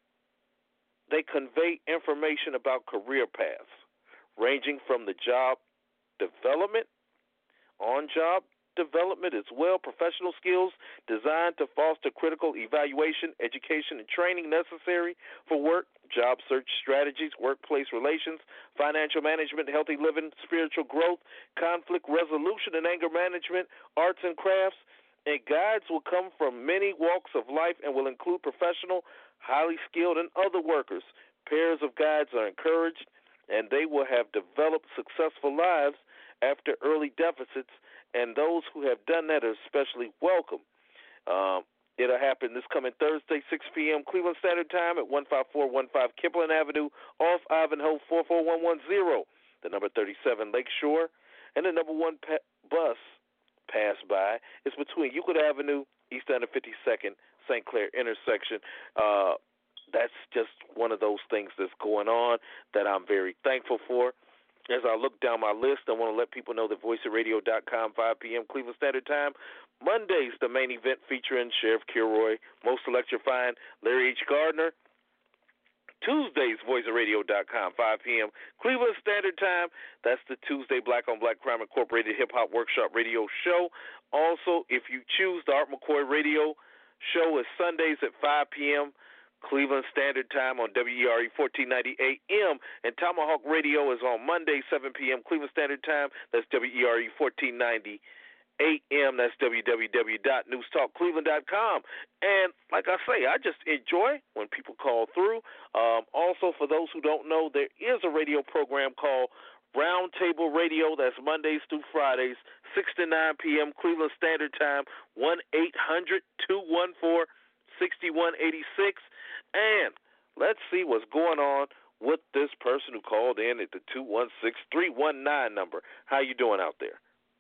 they convey information about career paths, ranging from the job development, on-job development as well, professional skills designed to foster critical evaluation, education, and training necessary for work, job search strategies, workplace relations, financial management, healthy living, spiritual growth, conflict resolution and anger management, arts and crafts. And guides will come from many walks of life and will include professional, highly skilled, and other workers. Pairs of guides are encouraged, and they will have developed successful lives after early deficits, and those who have done that are especially welcome. It'll happen this coming Thursday, 6 p.m. Cleveland Standard Time at 15415 Kipling Avenue off Ivanhoe 44110, the number 37 Lakeshore, and the number 1 bus pass by. It's between Euclid Avenue, East End of 52nd, St. Clair intersection. That's just one of those things that's going on that I'm very thankful for. As I look down my list, I want to let people know that voiceofradio.com, 5 p.m. Cleveland Standard Time. Mondays, the main event featuring Sheriff Kilroy, most electrifying Larry H. Gardner. Tuesdays, voiceofradio.com, 5 p.m. Cleveland Standard Time. That's the Tuesday Black on Black Crime Incorporated Hip Hop Workshop Radio Show. Also, if you choose, the Art McCoy Radio Show is Sundays at 5 p.m. Cleveland Standard Time on WERE 1490 AM, and Tomahawk Radio is on Monday, 7 p.m. Cleveland Standard Time. That's WERE 1490 AM. That's www.newstalkcleveland.com. And like I say, I just enjoy when people call through. Also, for those who don't know, there is a radio program called Roundtable Radio. That's Mondays through Fridays, 6 to 9 p.m. Cleveland Standard Time, 1-800-214-6186. And let's see what's going on with this person who called in at the 216-319 number. How you doing out there?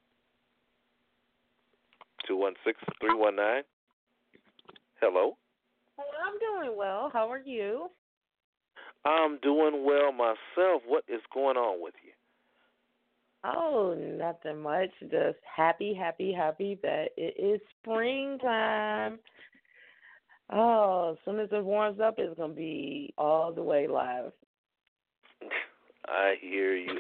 216-319. Hello? I'm doing well. How are you? I'm doing well myself. What is going on with you? Oh, nothing much. Just happy that it is springtime. Oh, as soon as it warms up, it's going to be all the way live. I hear you.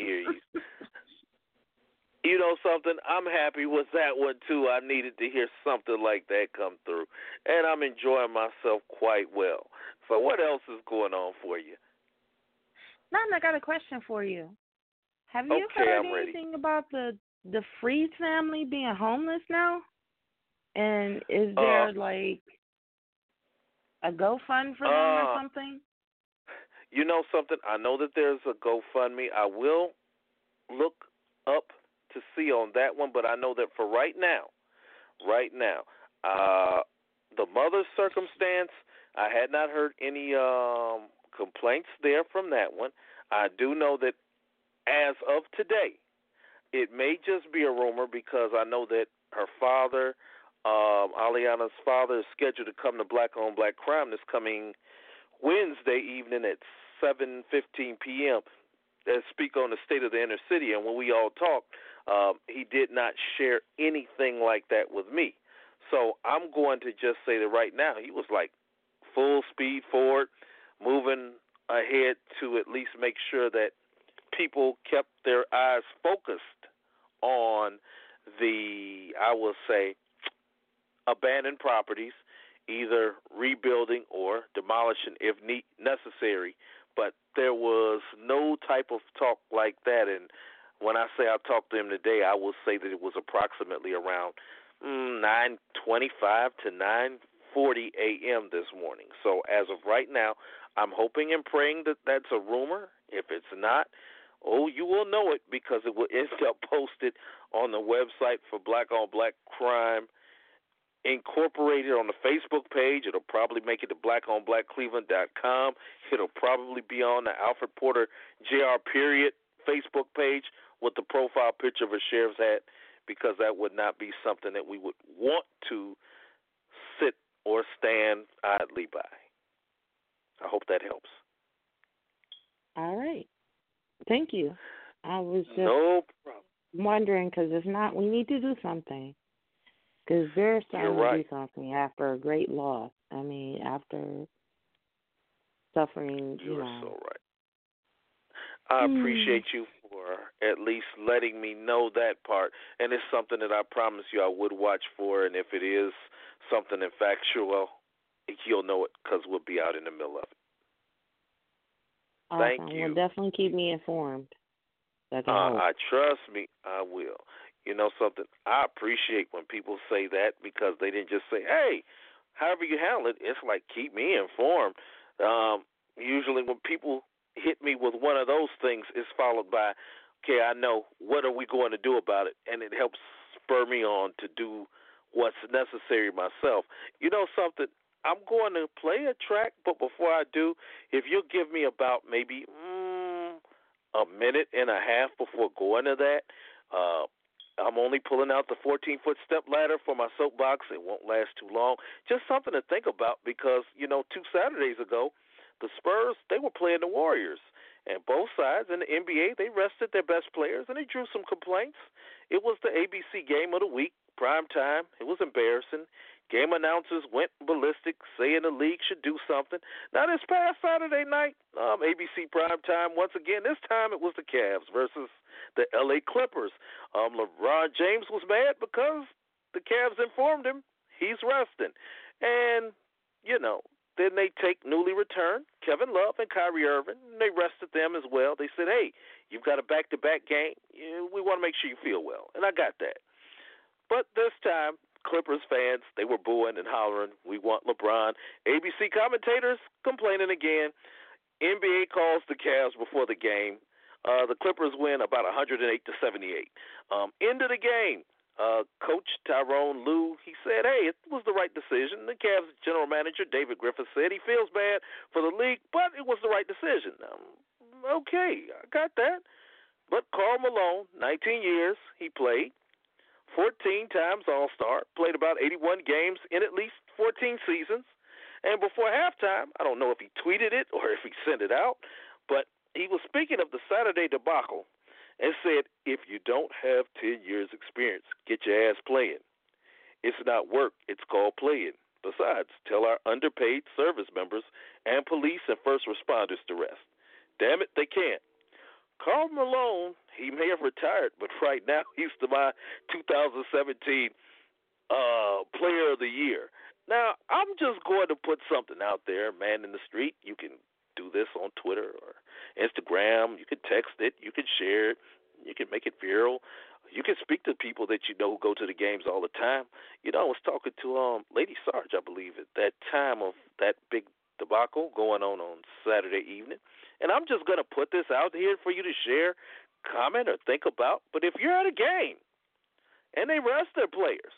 You know something? I'm happy with that one, too. I needed to hear something like that come through. And I'm enjoying myself quite well. So what else is going on for you? None, I got a question for you. Have you heard anything about the Freed family being homeless now? And is there, a GoFund for them or something? You know something? I know that there's a GoFundMe. I will look up to see on that one, but I know that for right now, the mother's circumstance, I had not heard any complaints there from that one. I do know that as of today, it may just be a rumor because I know that her father, Aliana's father, is scheduled to come to Black on Black Crime this coming Wednesday evening at 7:15 p.m. and speak on the state of the inner city. And when we all talked, he did not share anything like that with me. So I'm going to just say that right now he was like full speed forward, moving ahead to at least make sure that people kept their eyes focused on the, I will say, abandoned properties, either rebuilding or demolishing if necessary. But there was no type of talk like that. And when I say I talked to him today, I will say that it was approximately around 9:25 to 9:40 a.m. this morning. So as of right now, I'm hoping and praying that that's a rumor. If it's not, you will know it because it will end up posted on the website for Black on Black Crime Incorporated on the Facebook page. It'll probably make it to blackonblackcleveland.com. It'll probably be on the Alfred Porter Jr. Facebook page with the profile picture of a sheriff's hat, because that would not be something that we would want to sit or stand idly by. I hope that helps. All right. Thank you. I was just no problem. wondering, because if not, we need to do something. Because they're starting to do something after a great loss. I mean, after suffering, You're so right. I appreciate you for at least letting me know that part. And it's something that I promise you I would watch for. And if it is something factual, you'll know it because we'll be out in the middle of it. Awesome. Thank you. Well, definitely keep me informed. I trust me, I will. You know something? I appreciate when people say that, because they didn't just say, hey, however you handle it, it's like, keep me informed. Usually when people hit me with one of those things, it's followed by, okay, I know, what are we going to do about it? And it helps spur me on to do what's necessary myself. You know something? I'm going to play a track, but before I do, if you'll give me about maybe a minute and a half before going to that, I'm only pulling out the 14-foot step ladder for my soapbox. It won't last too long. Just something to think about because, 2 Saturdays ago, the Spurs, they were playing the Warriors. And both sides in the NBA, they rested their best players, and they drew some complaints. It was the ABC game of the week, prime time. It was embarrassing. Game announcers went ballistic, saying the league should do something. Now, this past Saturday night, ABC prime time, once again, this time it was the Cavs versus the L.A. Clippers. LeBron James was mad because the Cavs informed him he's resting. And, then they take newly returned Kevin Love and Kyrie Irving, and they rested them as well. They said, hey, you've got a back-to-back game. We want to make sure you feel well. And I got that. But this time, Clippers fans, they were booing and hollering, we want LeBron. ABC commentators complaining again. NBA calls the Cavs before the game. The Clippers win about 108-78. End of the game. Coach Tyronn Lue, he said, hey, it was the right decision. The Cavs general manager, David Griffin, said he feels bad for the league, but it was the right decision. Okay, I got that. But Karl Malone, 19 years he played, 14 times All-Star, played about 81 games in at least 14 seasons. And before halftime, I don't know if he tweeted it or if he sent it out, but he was speaking of the Saturday debacle and said, if you don't have 10 years experience, get your ass playing. It's not work, it's called playing. Besides, tell our underpaid service members and police and first responders to rest. Damn it, they can't. Karl Malone, he may have retired, but right now he's my 2017 Player of the Year. Now, I'm just going to put something out there, man in the street. You can do this on Twitter or Instagram. You can text it. You can share it. You can make it viral. You can speak to people that you know who go to the games all the time. I was talking to Lady Sarge, I believe, at that time of that big debacle going on Saturday evening. And I'm just going to put this out here for you to share, comment, or think about. But if you're at a game and they rest their players,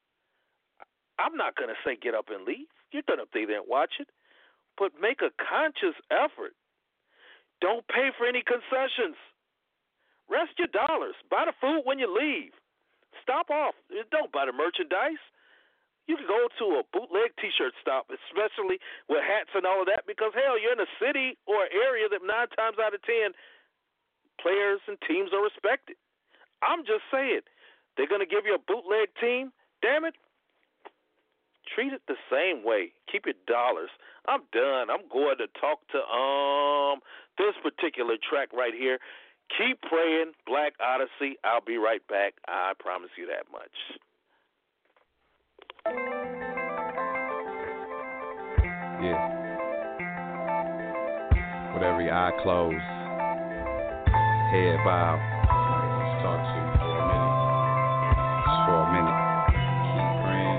I'm not going to say get up and leave. You're going to stay there and watch it. But make a conscious effort. Don't pay for any concessions. Rest your dollars. Buy the food when you leave. Stop off. Don't buy the merchandise. You can go to a bootleg T-shirt stop, especially with hats and all of that, because, hell, you're in a city or area that 9 times out of 10 players and teams are respected. I'm just saying, they're going to give you a bootleg team? Damn it. Treat it the same way. Keep your dollars. I'm done. I'm going to talk to this particular track right here. Keep praying, Black Odyssey. I'll be right back. I promise you that much. Yeah. With every eye closed, head bowed. Let's talk to you for a minute. Just for a minute. Keep praying.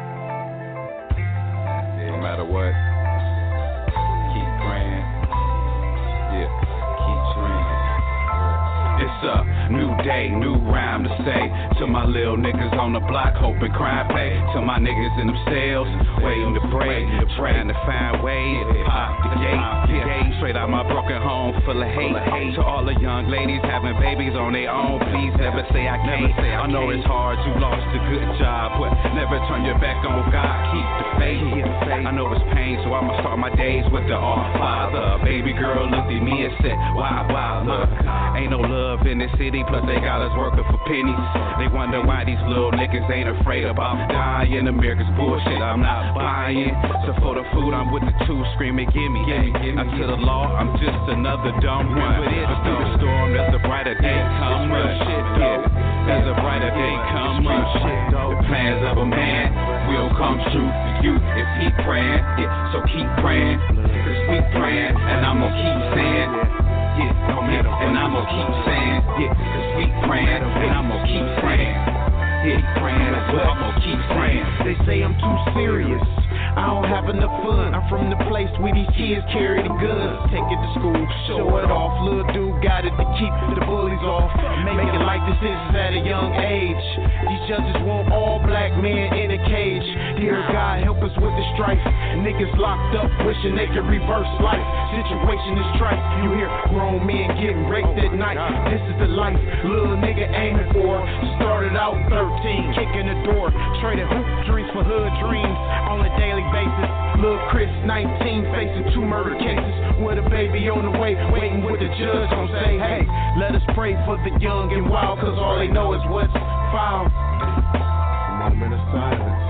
No matter what. Keep praying. Yeah. Keep praying. It's a new day, new rhyme to say to my little niggas on the block, hoping crime pay. To my niggas in them cells, waiting to break, trying to find ways, pop the gate, straight out my broken home full of hate. To all the young ladies having babies on their own, please never say I can't. I know it's hard, you lost a good job, but never turn your back on God, keep the faith. I know it's pain, so I'ma start my days with the Our Father. Baby girl looked at me and said, why bother? Ain't no love in this city, plus they got us working for pennies. They wonder why these little niggas ain't afraid about dying. America's bullshit, I'm not buying. So for the food, I'm with the two screaming, gimme. Now to the law, I'm just another dumb one. But through the storm, there's a brighter day coming. Yeah, there's a brighter day coming. The plans of a man will come true for you if he praying. Yeah, so keep praying, cause we praying, and I'm gonna keep saying. Yeah, and I'm gonna keep saying, yeah, cause we praying, and I'm gonna keep praying. Yeah, praying, that's what I'm gonna keep praying. They say I'm too serious, I don't have enough fun. I'm from the place where these kids carry the guns. Take it to school, show it off. Little dude got it to keep the bullies off. sentences at a young age. These judges want all black men in a cage. Dear God, help us with the strife. Niggas locked up, wishing they could reverse life. Situation is trite. You hear grown men getting raped at night. This is the life little nigga aiming for. Started out 13, kicking the door, traded hoop dreams for hood dreams on a daily basis. Lil' Chris, 19, facing 2 murder cases with a baby on the way, waiting with the judge gon' say, hey, let us pray for the young and wild, cause all they know is what's foul. A moment of silence.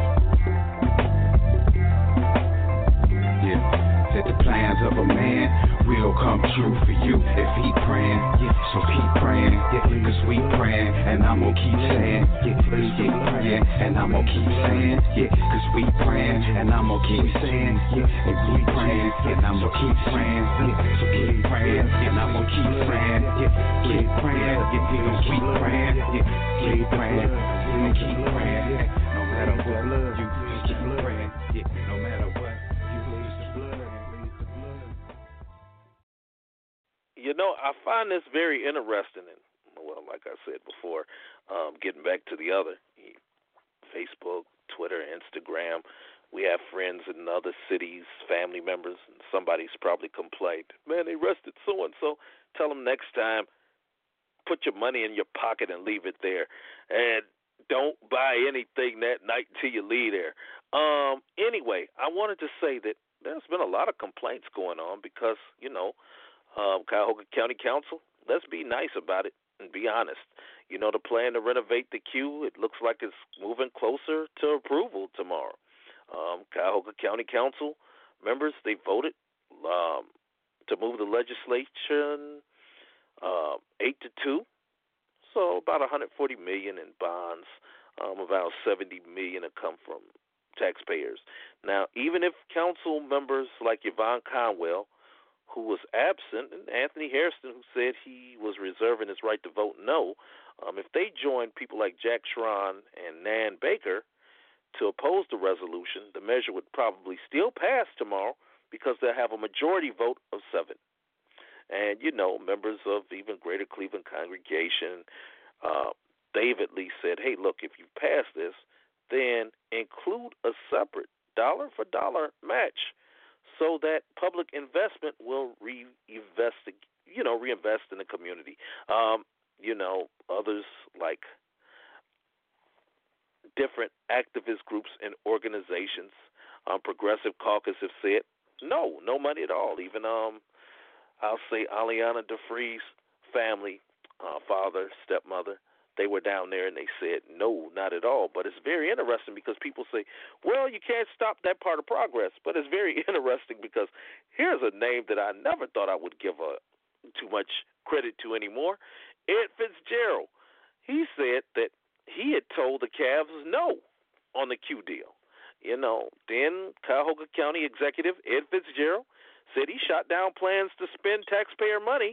Yeah, said the plans of a man will come true for you if he praying. Yeah, so keep praying, yeah, cause we praying, and I'm gonna keep saying, yeah, please keep praying, and I'm gonna keep saying, yeah, cause we praying, and I'm gonna keep saying, yeah, and we praying, and I'm gonna keep praying, yeah, so keep praying, and I'm gonna keep praying, yeah, keep praying, yeah, we gon' keep praying, yeah, keep praying, we gon' keep praying, yeah, no matter what, you please keep praying, yeah, no matter what, you please the blood. You know, I find this very interesting, and well, like I said before, getting back to the other, Facebook, Twitter, Instagram, we have friends in other cities, family members, and somebody's probably complained, man, they arrested so-and-so. Tell them next time, put your money in your pocket and leave it there, and don't buy anything that night until you leave there. Anyway, I wanted to say that there's been a lot of complaints going on because, you know, Cuyahoga County Council, let's be nice about it and be honest. You know, the plan to renovate the Q, it looks like it's moving closer to approval tomorrow. Cuyahoga County Council members, they voted to move the legislation 8-2, so about $140 million in bonds, about $70 million to come from taxpayers. Now, even if council members like Yvonne Conwell, who was absent, and Anthony Hairston, who said he was reserving his right to vote no, if they joined people like Jack Schron and Nan Baker to oppose the resolution, the measure would probably still pass tomorrow because they'll have a majority vote of 7. And, you know, members of even Greater Cleveland congregation, David Lee said, hey, look, if you pass this, then include a separate dollar-for-dollar match so that public investment will reinvest in the community. You know, others like different activist groups and organizations, Progressive Caucus have said, no money at all. Even, I'll say Aliana DeFree's family, father, stepmother, they were down there and they said, no, not at all. But it's very interesting because people say, well, you can't stop that part of progress. But it's very interesting because here's a name that I never thought I would give too much credit to anymore, Ed Fitzgerald. He said that he had told the Cavs no on the Q deal. You know, then Cuyahoga County Executive Ed Fitzgerald said he shot down plans to spend taxpayer money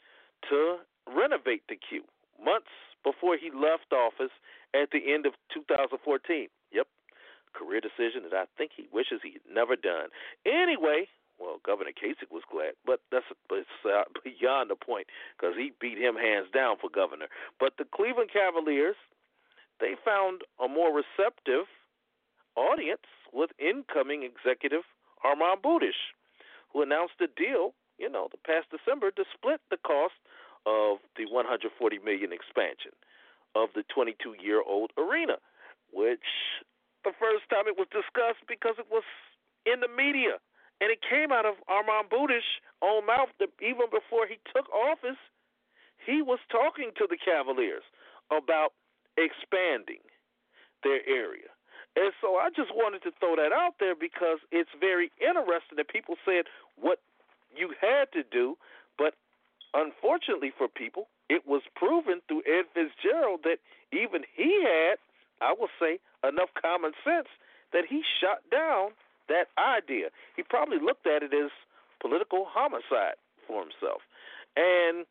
to renovate the Q months before he left office at the end of 2014. Yep, career decision that I think he wishes he had never done. Anyway, well, Governor Kasich was glad, but it's beyond the point because he beat him hands down for governor. But the Cleveland Cavaliers, they found a more receptive audience with incoming executive Armand Budish, who announced a deal, you know, the past December to split the cost of the $140 million expansion of the 22-year-old arena, which the first time it was discussed because it was in the media, and it came out of Armand Budish's own mouth that even before he took office, he was talking to the Cavaliers about expanding their area. And so I just wanted to throw that out there because it's very interesting that people said what you had to do, but unfortunately for people, it was proven through Ed Fitzgerald that even he had, I will say, enough common sense that he shot down that idea. He probably looked at it as political homicide for himself. And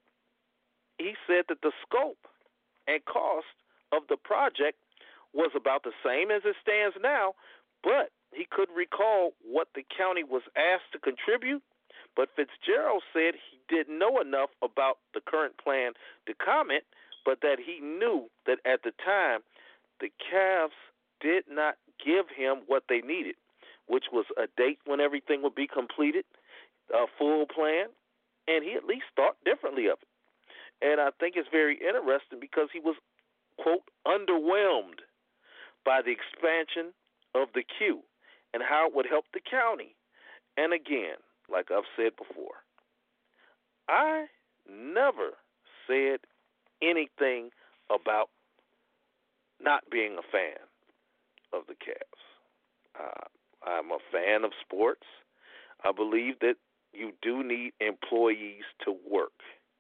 he said that the scope and cost of the project was about the same as it stands now, but he couldn't recall what the county was asked to contribute, But Fitzgerald said he didn't know enough about the current plan to comment, but that he knew that at the time the Cavs did not give him what they needed, which was a date when everything would be completed, a full plan, and he at least thought differently of it. And I think it's very interesting because he was, quote, underwhelmed by the expansion of the Q and how it would help the county. And again, like I've said before, I never said anything about not being a fan of the Cavs. I'm a fan of sports. I believe that you do need employees to work.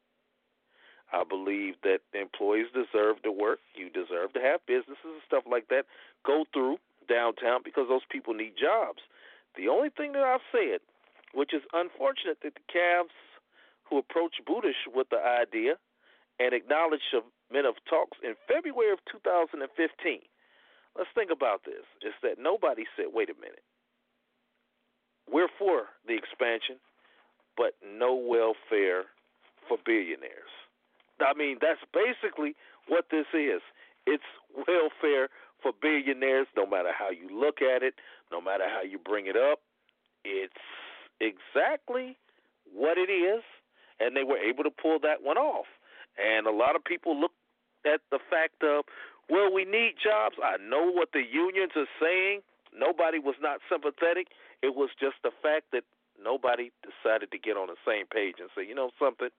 I believe that employees deserve to work. You deserve to have businesses and stuff like that go through downtown because those people need jobs. The only thing that I've said, which is unfortunate that the Cavs, who approached Budish with the idea and acknowledged a minute of talks in February of 2015. Let's think about this. Is that nobody said, wait a minute, we're for the expansion, but no welfare for billionaires. I mean, that's basically what this is. It's welfare for billionaires, no matter how you look at it, no matter how you bring it up. It's exactly what it is, and they were able to pull that one off. And a lot of people look at the fact of, well, we need jobs. I know what the unions are saying. Nobody was not sympathetic. It was just the fact that nobody decided to get on the same page and say, you know something,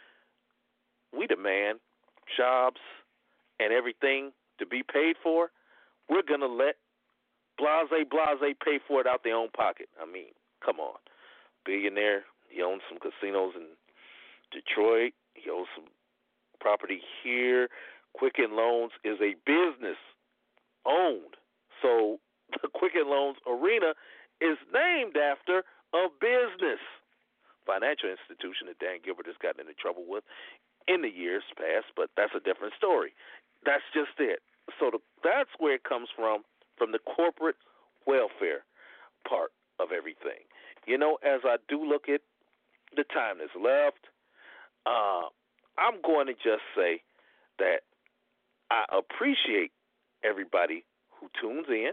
we demand jobs and everything to be paid for. We're going to let blase pay for it out their own pocket. I mean, come on. Billionaire, he owns some casinos in Detroit. He owns some property here. Quicken Loans is a business owned. So the Quicken Loans Arena is named after a business financial institution that Dan Gilbert has gotten into trouble with in the years past, but that's a different story. That's just it. So that's where it comes from the corporate welfare part of everything. You know, as I do look at the time that's left, I'm going to just say that I appreciate everybody who tunes in.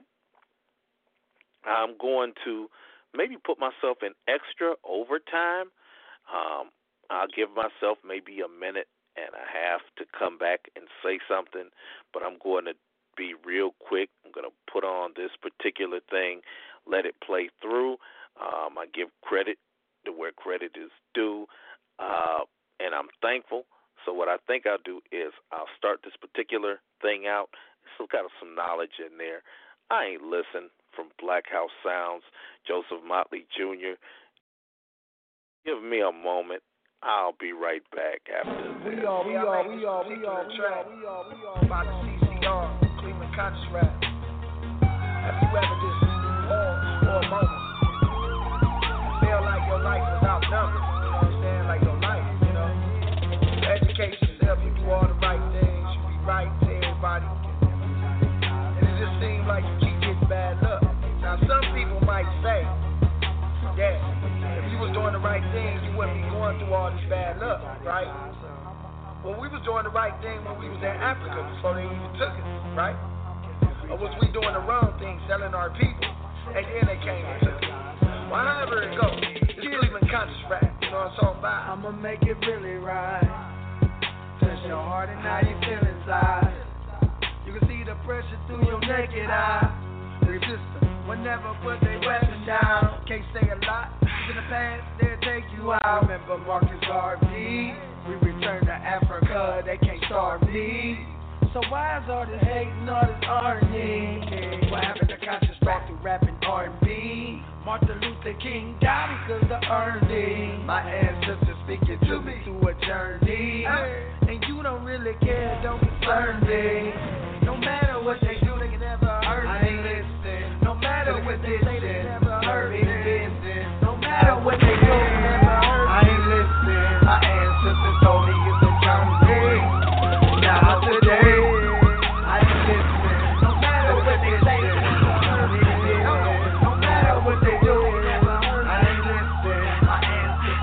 I'm going to maybe put myself in extra overtime. I'll give myself maybe a minute and a half to come back and say something, but I'm going to be real quick. I'm going to put on this particular thing, let it play through. I give credit to where credit is due, and I'm thankful. So what I think I'll do is I'll start this particular thing out. It's got some knowledge in there. I ain't listen from Black House Sounds, Joseph Motley Jr. Give me a moment. I'll be right back after this. We all by the CCR, Cleveland Conscious Rap. Have you ever just paused for a moment? Feel like your life was outnumbered, you know what I'm saying? Like your life, you know? Education help you do all the right things, you be right to everybody. And it just seems like you keep getting bad luck. Now some people might say, yeah, if you was doing the right thing, you wouldn't be going through all this bad luck, right? Well, we was doing the right thing when we was in Africa before they even took it, right? Or was we doing the wrong thing, selling our people, and then they came and took it? Well, however it goes, it's Cleveland Conscious Rap, you know what I'm talking about? I'ma make it really right. Touch your heart and how you feel inside. You can see the pressure through your naked eye. Resistance will never put their weapon down. Can't say a lot, in the past they'll take you out. Remember Marcus Garvey? We return to Africa, they can't starve me. So why is all this hating, all this R&D? What happened to conscious rap to rapping R&B? Martin Luther King died because of earning. My ancestors speaking to me through a journey. And you don't really care, don't concern me. No matter what they do, they can never hurt me. I ain't listen. No matter what they say, they never hurt me. No matter what they do, they never hurt me. I ain't listen. My ancestors told me it's a journey. Now today, I ain't listen. No matter what they say, they never hurt me. No matter what they do, they never hurt me. I ain't listen. My ancestors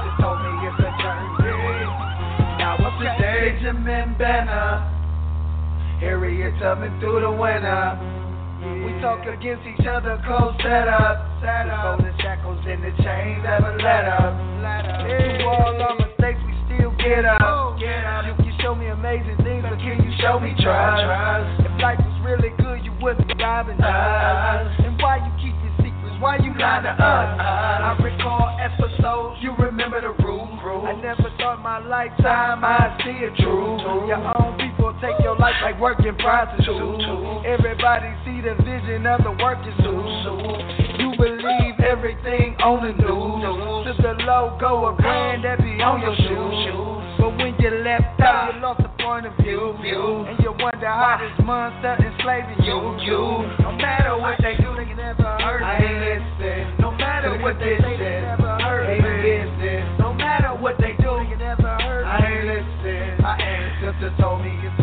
Harriet Tubman through the winter. We talk against each other, cold setup. Before the shackles and the chains ever let up. Through all our mistakes, we still get up. You can show me amazing things, but can you show me trust? If life was really good, you wouldn't be robbing us. And why you keep your secrets? Why you lie to us? I recall episodes, you remember the rules. I never thought my lifetime I'd see it true. Your own people take your life like working prostitutes. Everybody see the vision of the working suit. You believe everything on the news. To the logo, a brand that be on your shoes. But when you left out, you lost the point of view. And you wonder how this monster enslaving you. No matter what they do, they can never hurt me. I ain't listen. No matter what they say, they never hurt me. No matter what they do, they can never hurt me. I ain't listen. My ancestors told me it's a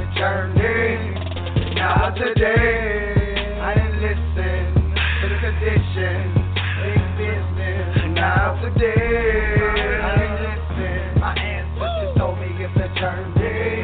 journey. Now today, I ain't listen to the conditions. Big business. Now today, I ain't listen. My ancestors told me it's a journey.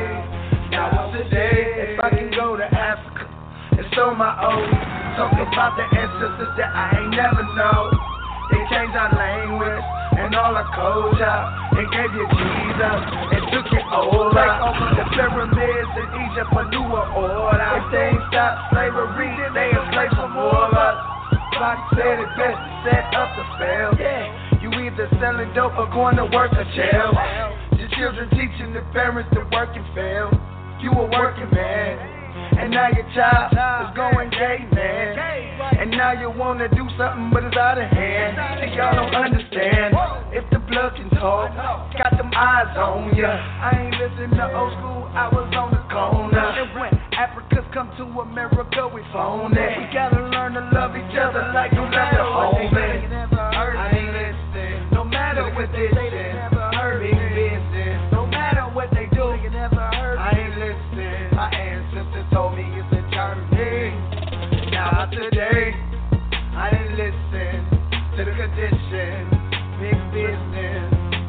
Now today, if I can go to Africa and sow my oats, talk about the ancestors that I ain't never know. They changed our language and all our culture and gave you Jesus and took it over. Take over the pyramids in Egypt, a newer order. If they ain't stopped slavery, they enslaved some more of us. Pac said it best, set up to fail. You either selling dope or going to work or jail. Your children teaching the parents to work and fail. You a working man, and now your child is going gay, man. And now you wanna do something, but it's out of hand. See, y'all don't understand. If the blood can talk, got them eyes on ya. I ain't listen to old school, I was on the corner. And when Africans come to America, we phone it. We gotta learn to love each other like no matter what they say. I ain't listen. No matter what they say, they never hurt me. No matter what they do, they can never hurt me. I ain't listen. My ancestors told me it's a journey. Now today, I didn't listen to the condition. Big business.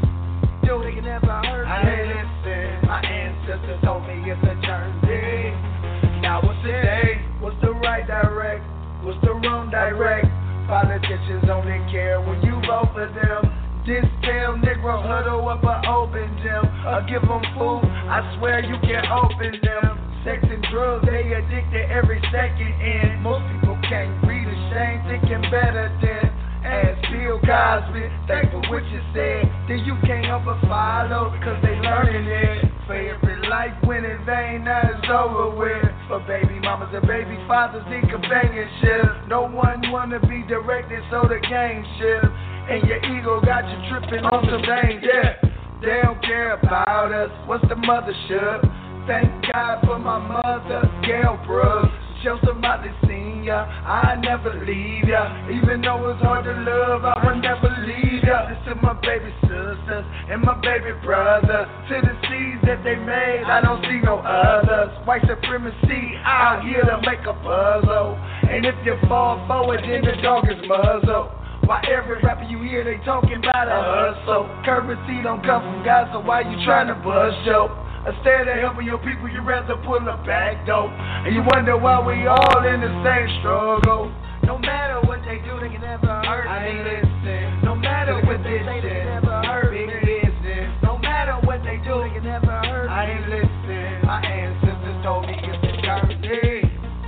Yo, they can never hurt me. I didn't listen. My ancestors told me it's a journey. Now what's today? What's the right direct? What's the wrong direct? Politicians only care when you vote for them. This pale Negro huddle up or open gym. Or give them food, I swear you can open them. Sex and drugs, they addicted every second in. Most people can't read a shame, thinking better than. Ask Bill Cosby, thanks for what you said. Then you can't help but follow, cause they learning it. For every life went in vain, now it's over with. For baby mamas and baby fathers need companionship. No one wanna be directed, so the game shift. And your ego got you tripping on some things, yeah. They don't care about us, what's the mothership? Thank God for my mother, Gail Brooks. Show somebody seen ya, I never leave ya. Even though it's hard to love, I will never leave ya. This is my baby sisters and my baby brother. To the seeds that they made, I don't see no others. White supremacy out here to make a puzzle. And if you fall forward, then the dog is muzzled. Why every rapper you hear, they talking about a hustle. Currency don't come from God, so why you trying to bust yo? Instead of helping your people, you rather pull a back door. And you wonder why we all in the same struggle. No matter what they do, they can never hurt me. I ain't listen. No matter what they say, they can never hurt me. Big business. No matter what they do, they can never hurt me. I ain't listen. My ancestors told me it's a journey.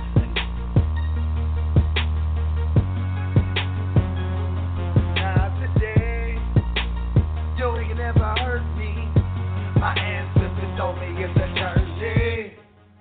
Now today, yo, they can never hurt me. My ancestors told me it's a journey.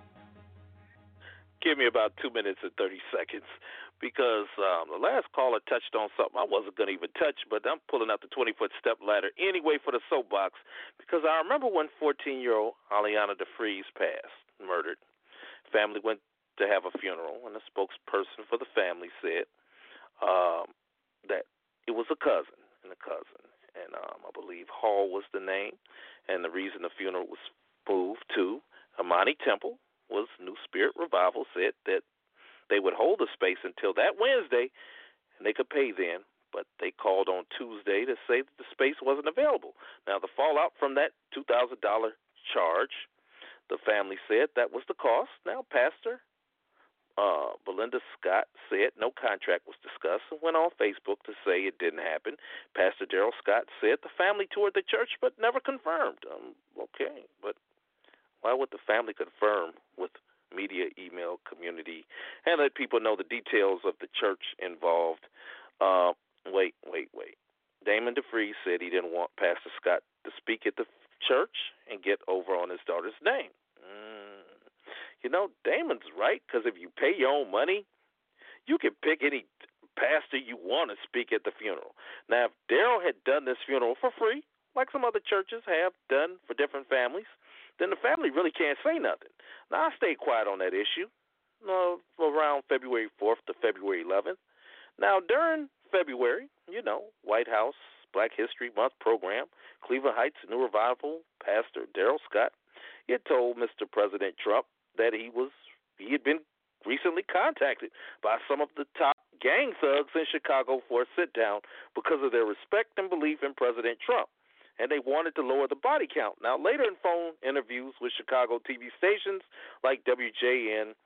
Give me about 2 minutes and 30 seconds because the last caller touched on something I wasn't going to even touch, but I'm pulling out the 20-foot step ladder anyway for the soapbox because I remember when 14-year-old Aliana DeFries passed, murdered. Family went to have a funeral, and the spokesperson for the family said that it was a cousin. And I believe Hall was the name, and the reason the funeral was moved to Amani Temple was New Spirit Revival said that they would hold the space until that Wednesday, and they could pay then, but they called on Tuesday to say that the space wasn't available. Now, the fallout from that $2,000 charge, The family said that was the cost. Now, Pastor Belinda Scott said no contract was discussed and went on Facebook to say it didn't happen. Pastor Daryl Scott said the family toured the church but never confirmed. Okay, but why would the family confirm with media, email, community, and let people know the details of the church involved? Wait. Damon DeFries said he didn't want Pastor Scott to speak at the church and get over on his daughter's name. Damon's right, because if you pay your own money, you can pick any pastor you want to speak at the funeral. Now, if Daryl had done this funeral for free, like some other churches have done for different families, then the family really can't say nothing. Now, I stayed quiet on that issue around February 4th to February 11th. Now, during February, White House Black History Month program, Cleveland Heights New Revival Pastor Daryl Scott, he had told Mr. President Trump that he had been recently contacted by some of the top gang thugs in Chicago for a sit-down because of their respect and belief in President Trump, and they wanted to lower the body count. Now, later in phone interviews with Chicago TV stations like WJN,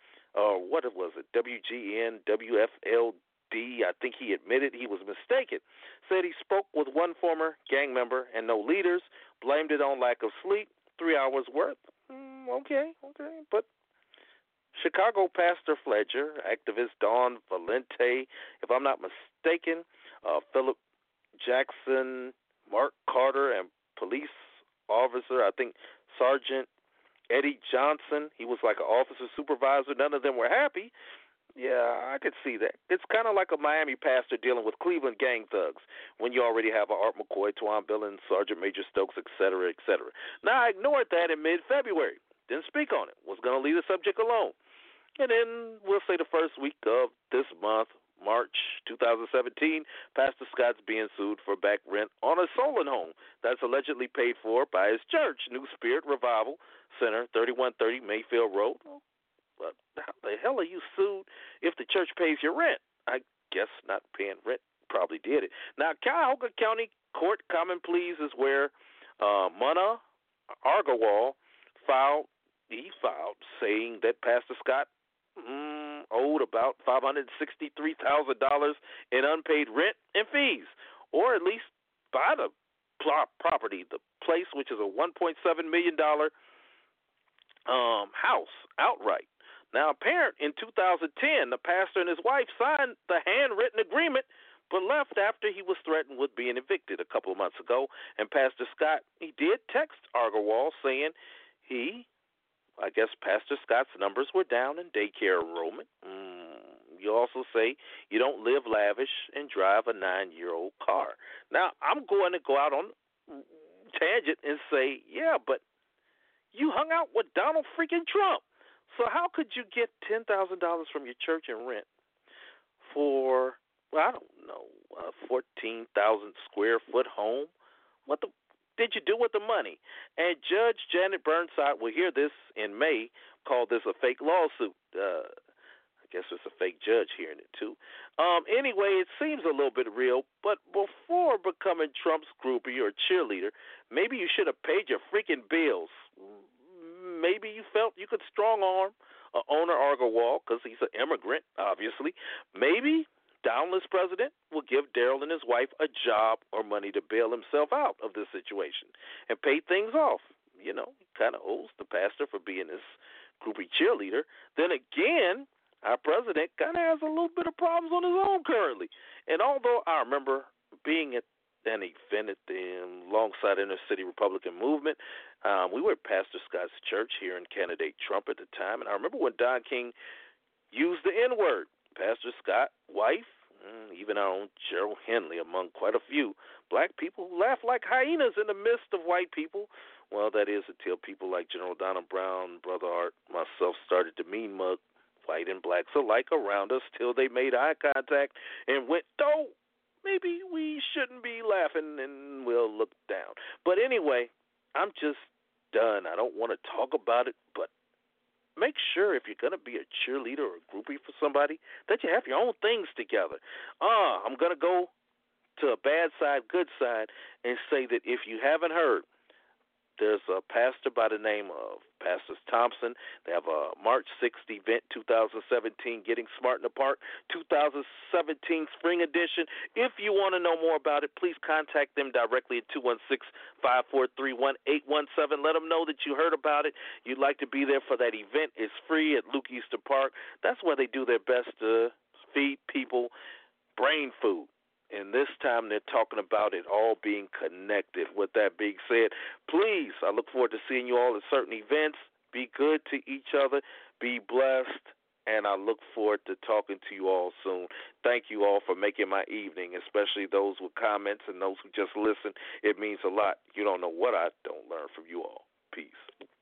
WGN, WFLD, I think he admitted he was mistaken, said he spoke with one former gang member and no leaders, blamed it on lack of sleep, 3 hours worth. Okay, but Chicago Pastor Fletcher, activist Don Valente, if I'm not mistaken, Philip Jackson, Mark Carter, and police officer, I think Sergeant Eddie Johnson, he was like an officer supervisor, none of them were happy. Yeah, I could see that. It's kind of like a Miami pastor dealing with Cleveland gang thugs when you already have Art McCoy, Twan Billings, Sergeant Major Stokes, et cetera, et cetera. Now, I ignored that in mid-February. Didn't speak on it. Was going to leave the subject alone. And then we'll say the first week of this month, March 2017, Pastor Scott's being sued for back rent on a Solon home that's allegedly paid for by his church, New Spirit Revival Center, 3130 Mayfield Road. Well, how the hell are you sued if the church pays your rent? I guess not paying rent probably did it. Now, Cuyahoga County Court Common Pleas is where Muna Agarwal filed saying that Pastor Scott owed about $563,000 in unpaid rent and fees, or at least buy the property, the place, which is a $1.7 million house outright. Now, apparent in 2010, the pastor and his wife signed the handwritten agreement, but left after he was threatened with being evicted a couple of months ago. And Pastor Scott, he did text Agarwal saying I guess Pastor Scott's numbers were down in daycare enrollment. You also say you don't live lavish and drive a 9-year-old car. Now, I'm going to go out on tangent and say, yeah, but you hung out with Donald freaking Trump. So how could you get $10,000 from your church in rent for, I don't know, a 14,000 square foot home? What did you do with the money? And Judge Janet Burnside will hear this in May, call this a fake lawsuit. I guess it's a fake judge hearing it too. Anyway, it seems a little bit real, but before becoming Trump's groupie or cheerleader, maybe you should have paid your freaking bills. Maybe you felt you could strong-arm owner Agarwal because he's an immigrant, obviously. Maybe Downless president will give Daryl and his wife a job or money to bail himself out of this situation and pay things off. He kind of owes the pastor for being this groupie cheerleader. Then again, our president kind of has a little bit of problems on his own currently. And although I remember being at an event alongside Inner City Republican Movement, we were at Pastor Scott's church here in candidate Trump at the time, and I remember when Don King used the N-word. Pastor Scott's wife, even our own Gerald Henley, among quite a few black people who laugh like hyenas in the midst of white people. Well, that is until people like General Donald Brown, Brother Art, myself started to mean mug white and blacks alike around us till they made eye contact and went, "Oh, maybe we shouldn't be laughing," and we'll look down. But anyway, I'm just done. I don't want to talk about it, but make sure if you're going to be a cheerleader or a groupie for somebody that you have your own things together. I'm going to go to a bad side, good side, and say that if you haven't heard, there's a pastor by the name of Pastors Thompson. They have a March 6th event, 2017, Getting Smart in the Park, 2017 Spring Edition. If you want to know more about it, please contact them directly at 216-543-1817. Let them know that you heard about it. You'd like to be there for that event. It's free at Luke Easter Park. That's where they do their best to feed people brain food. And this time they're talking about it all being connected. With that being said, please, I look forward to seeing you all at certain events. Be good to each other. Be blessed. And I look forward to talking to you all soon. Thank you all for making my evening, especially those with comments and those who just listen. It means a lot. You don't know what I don't learn from you all. Peace.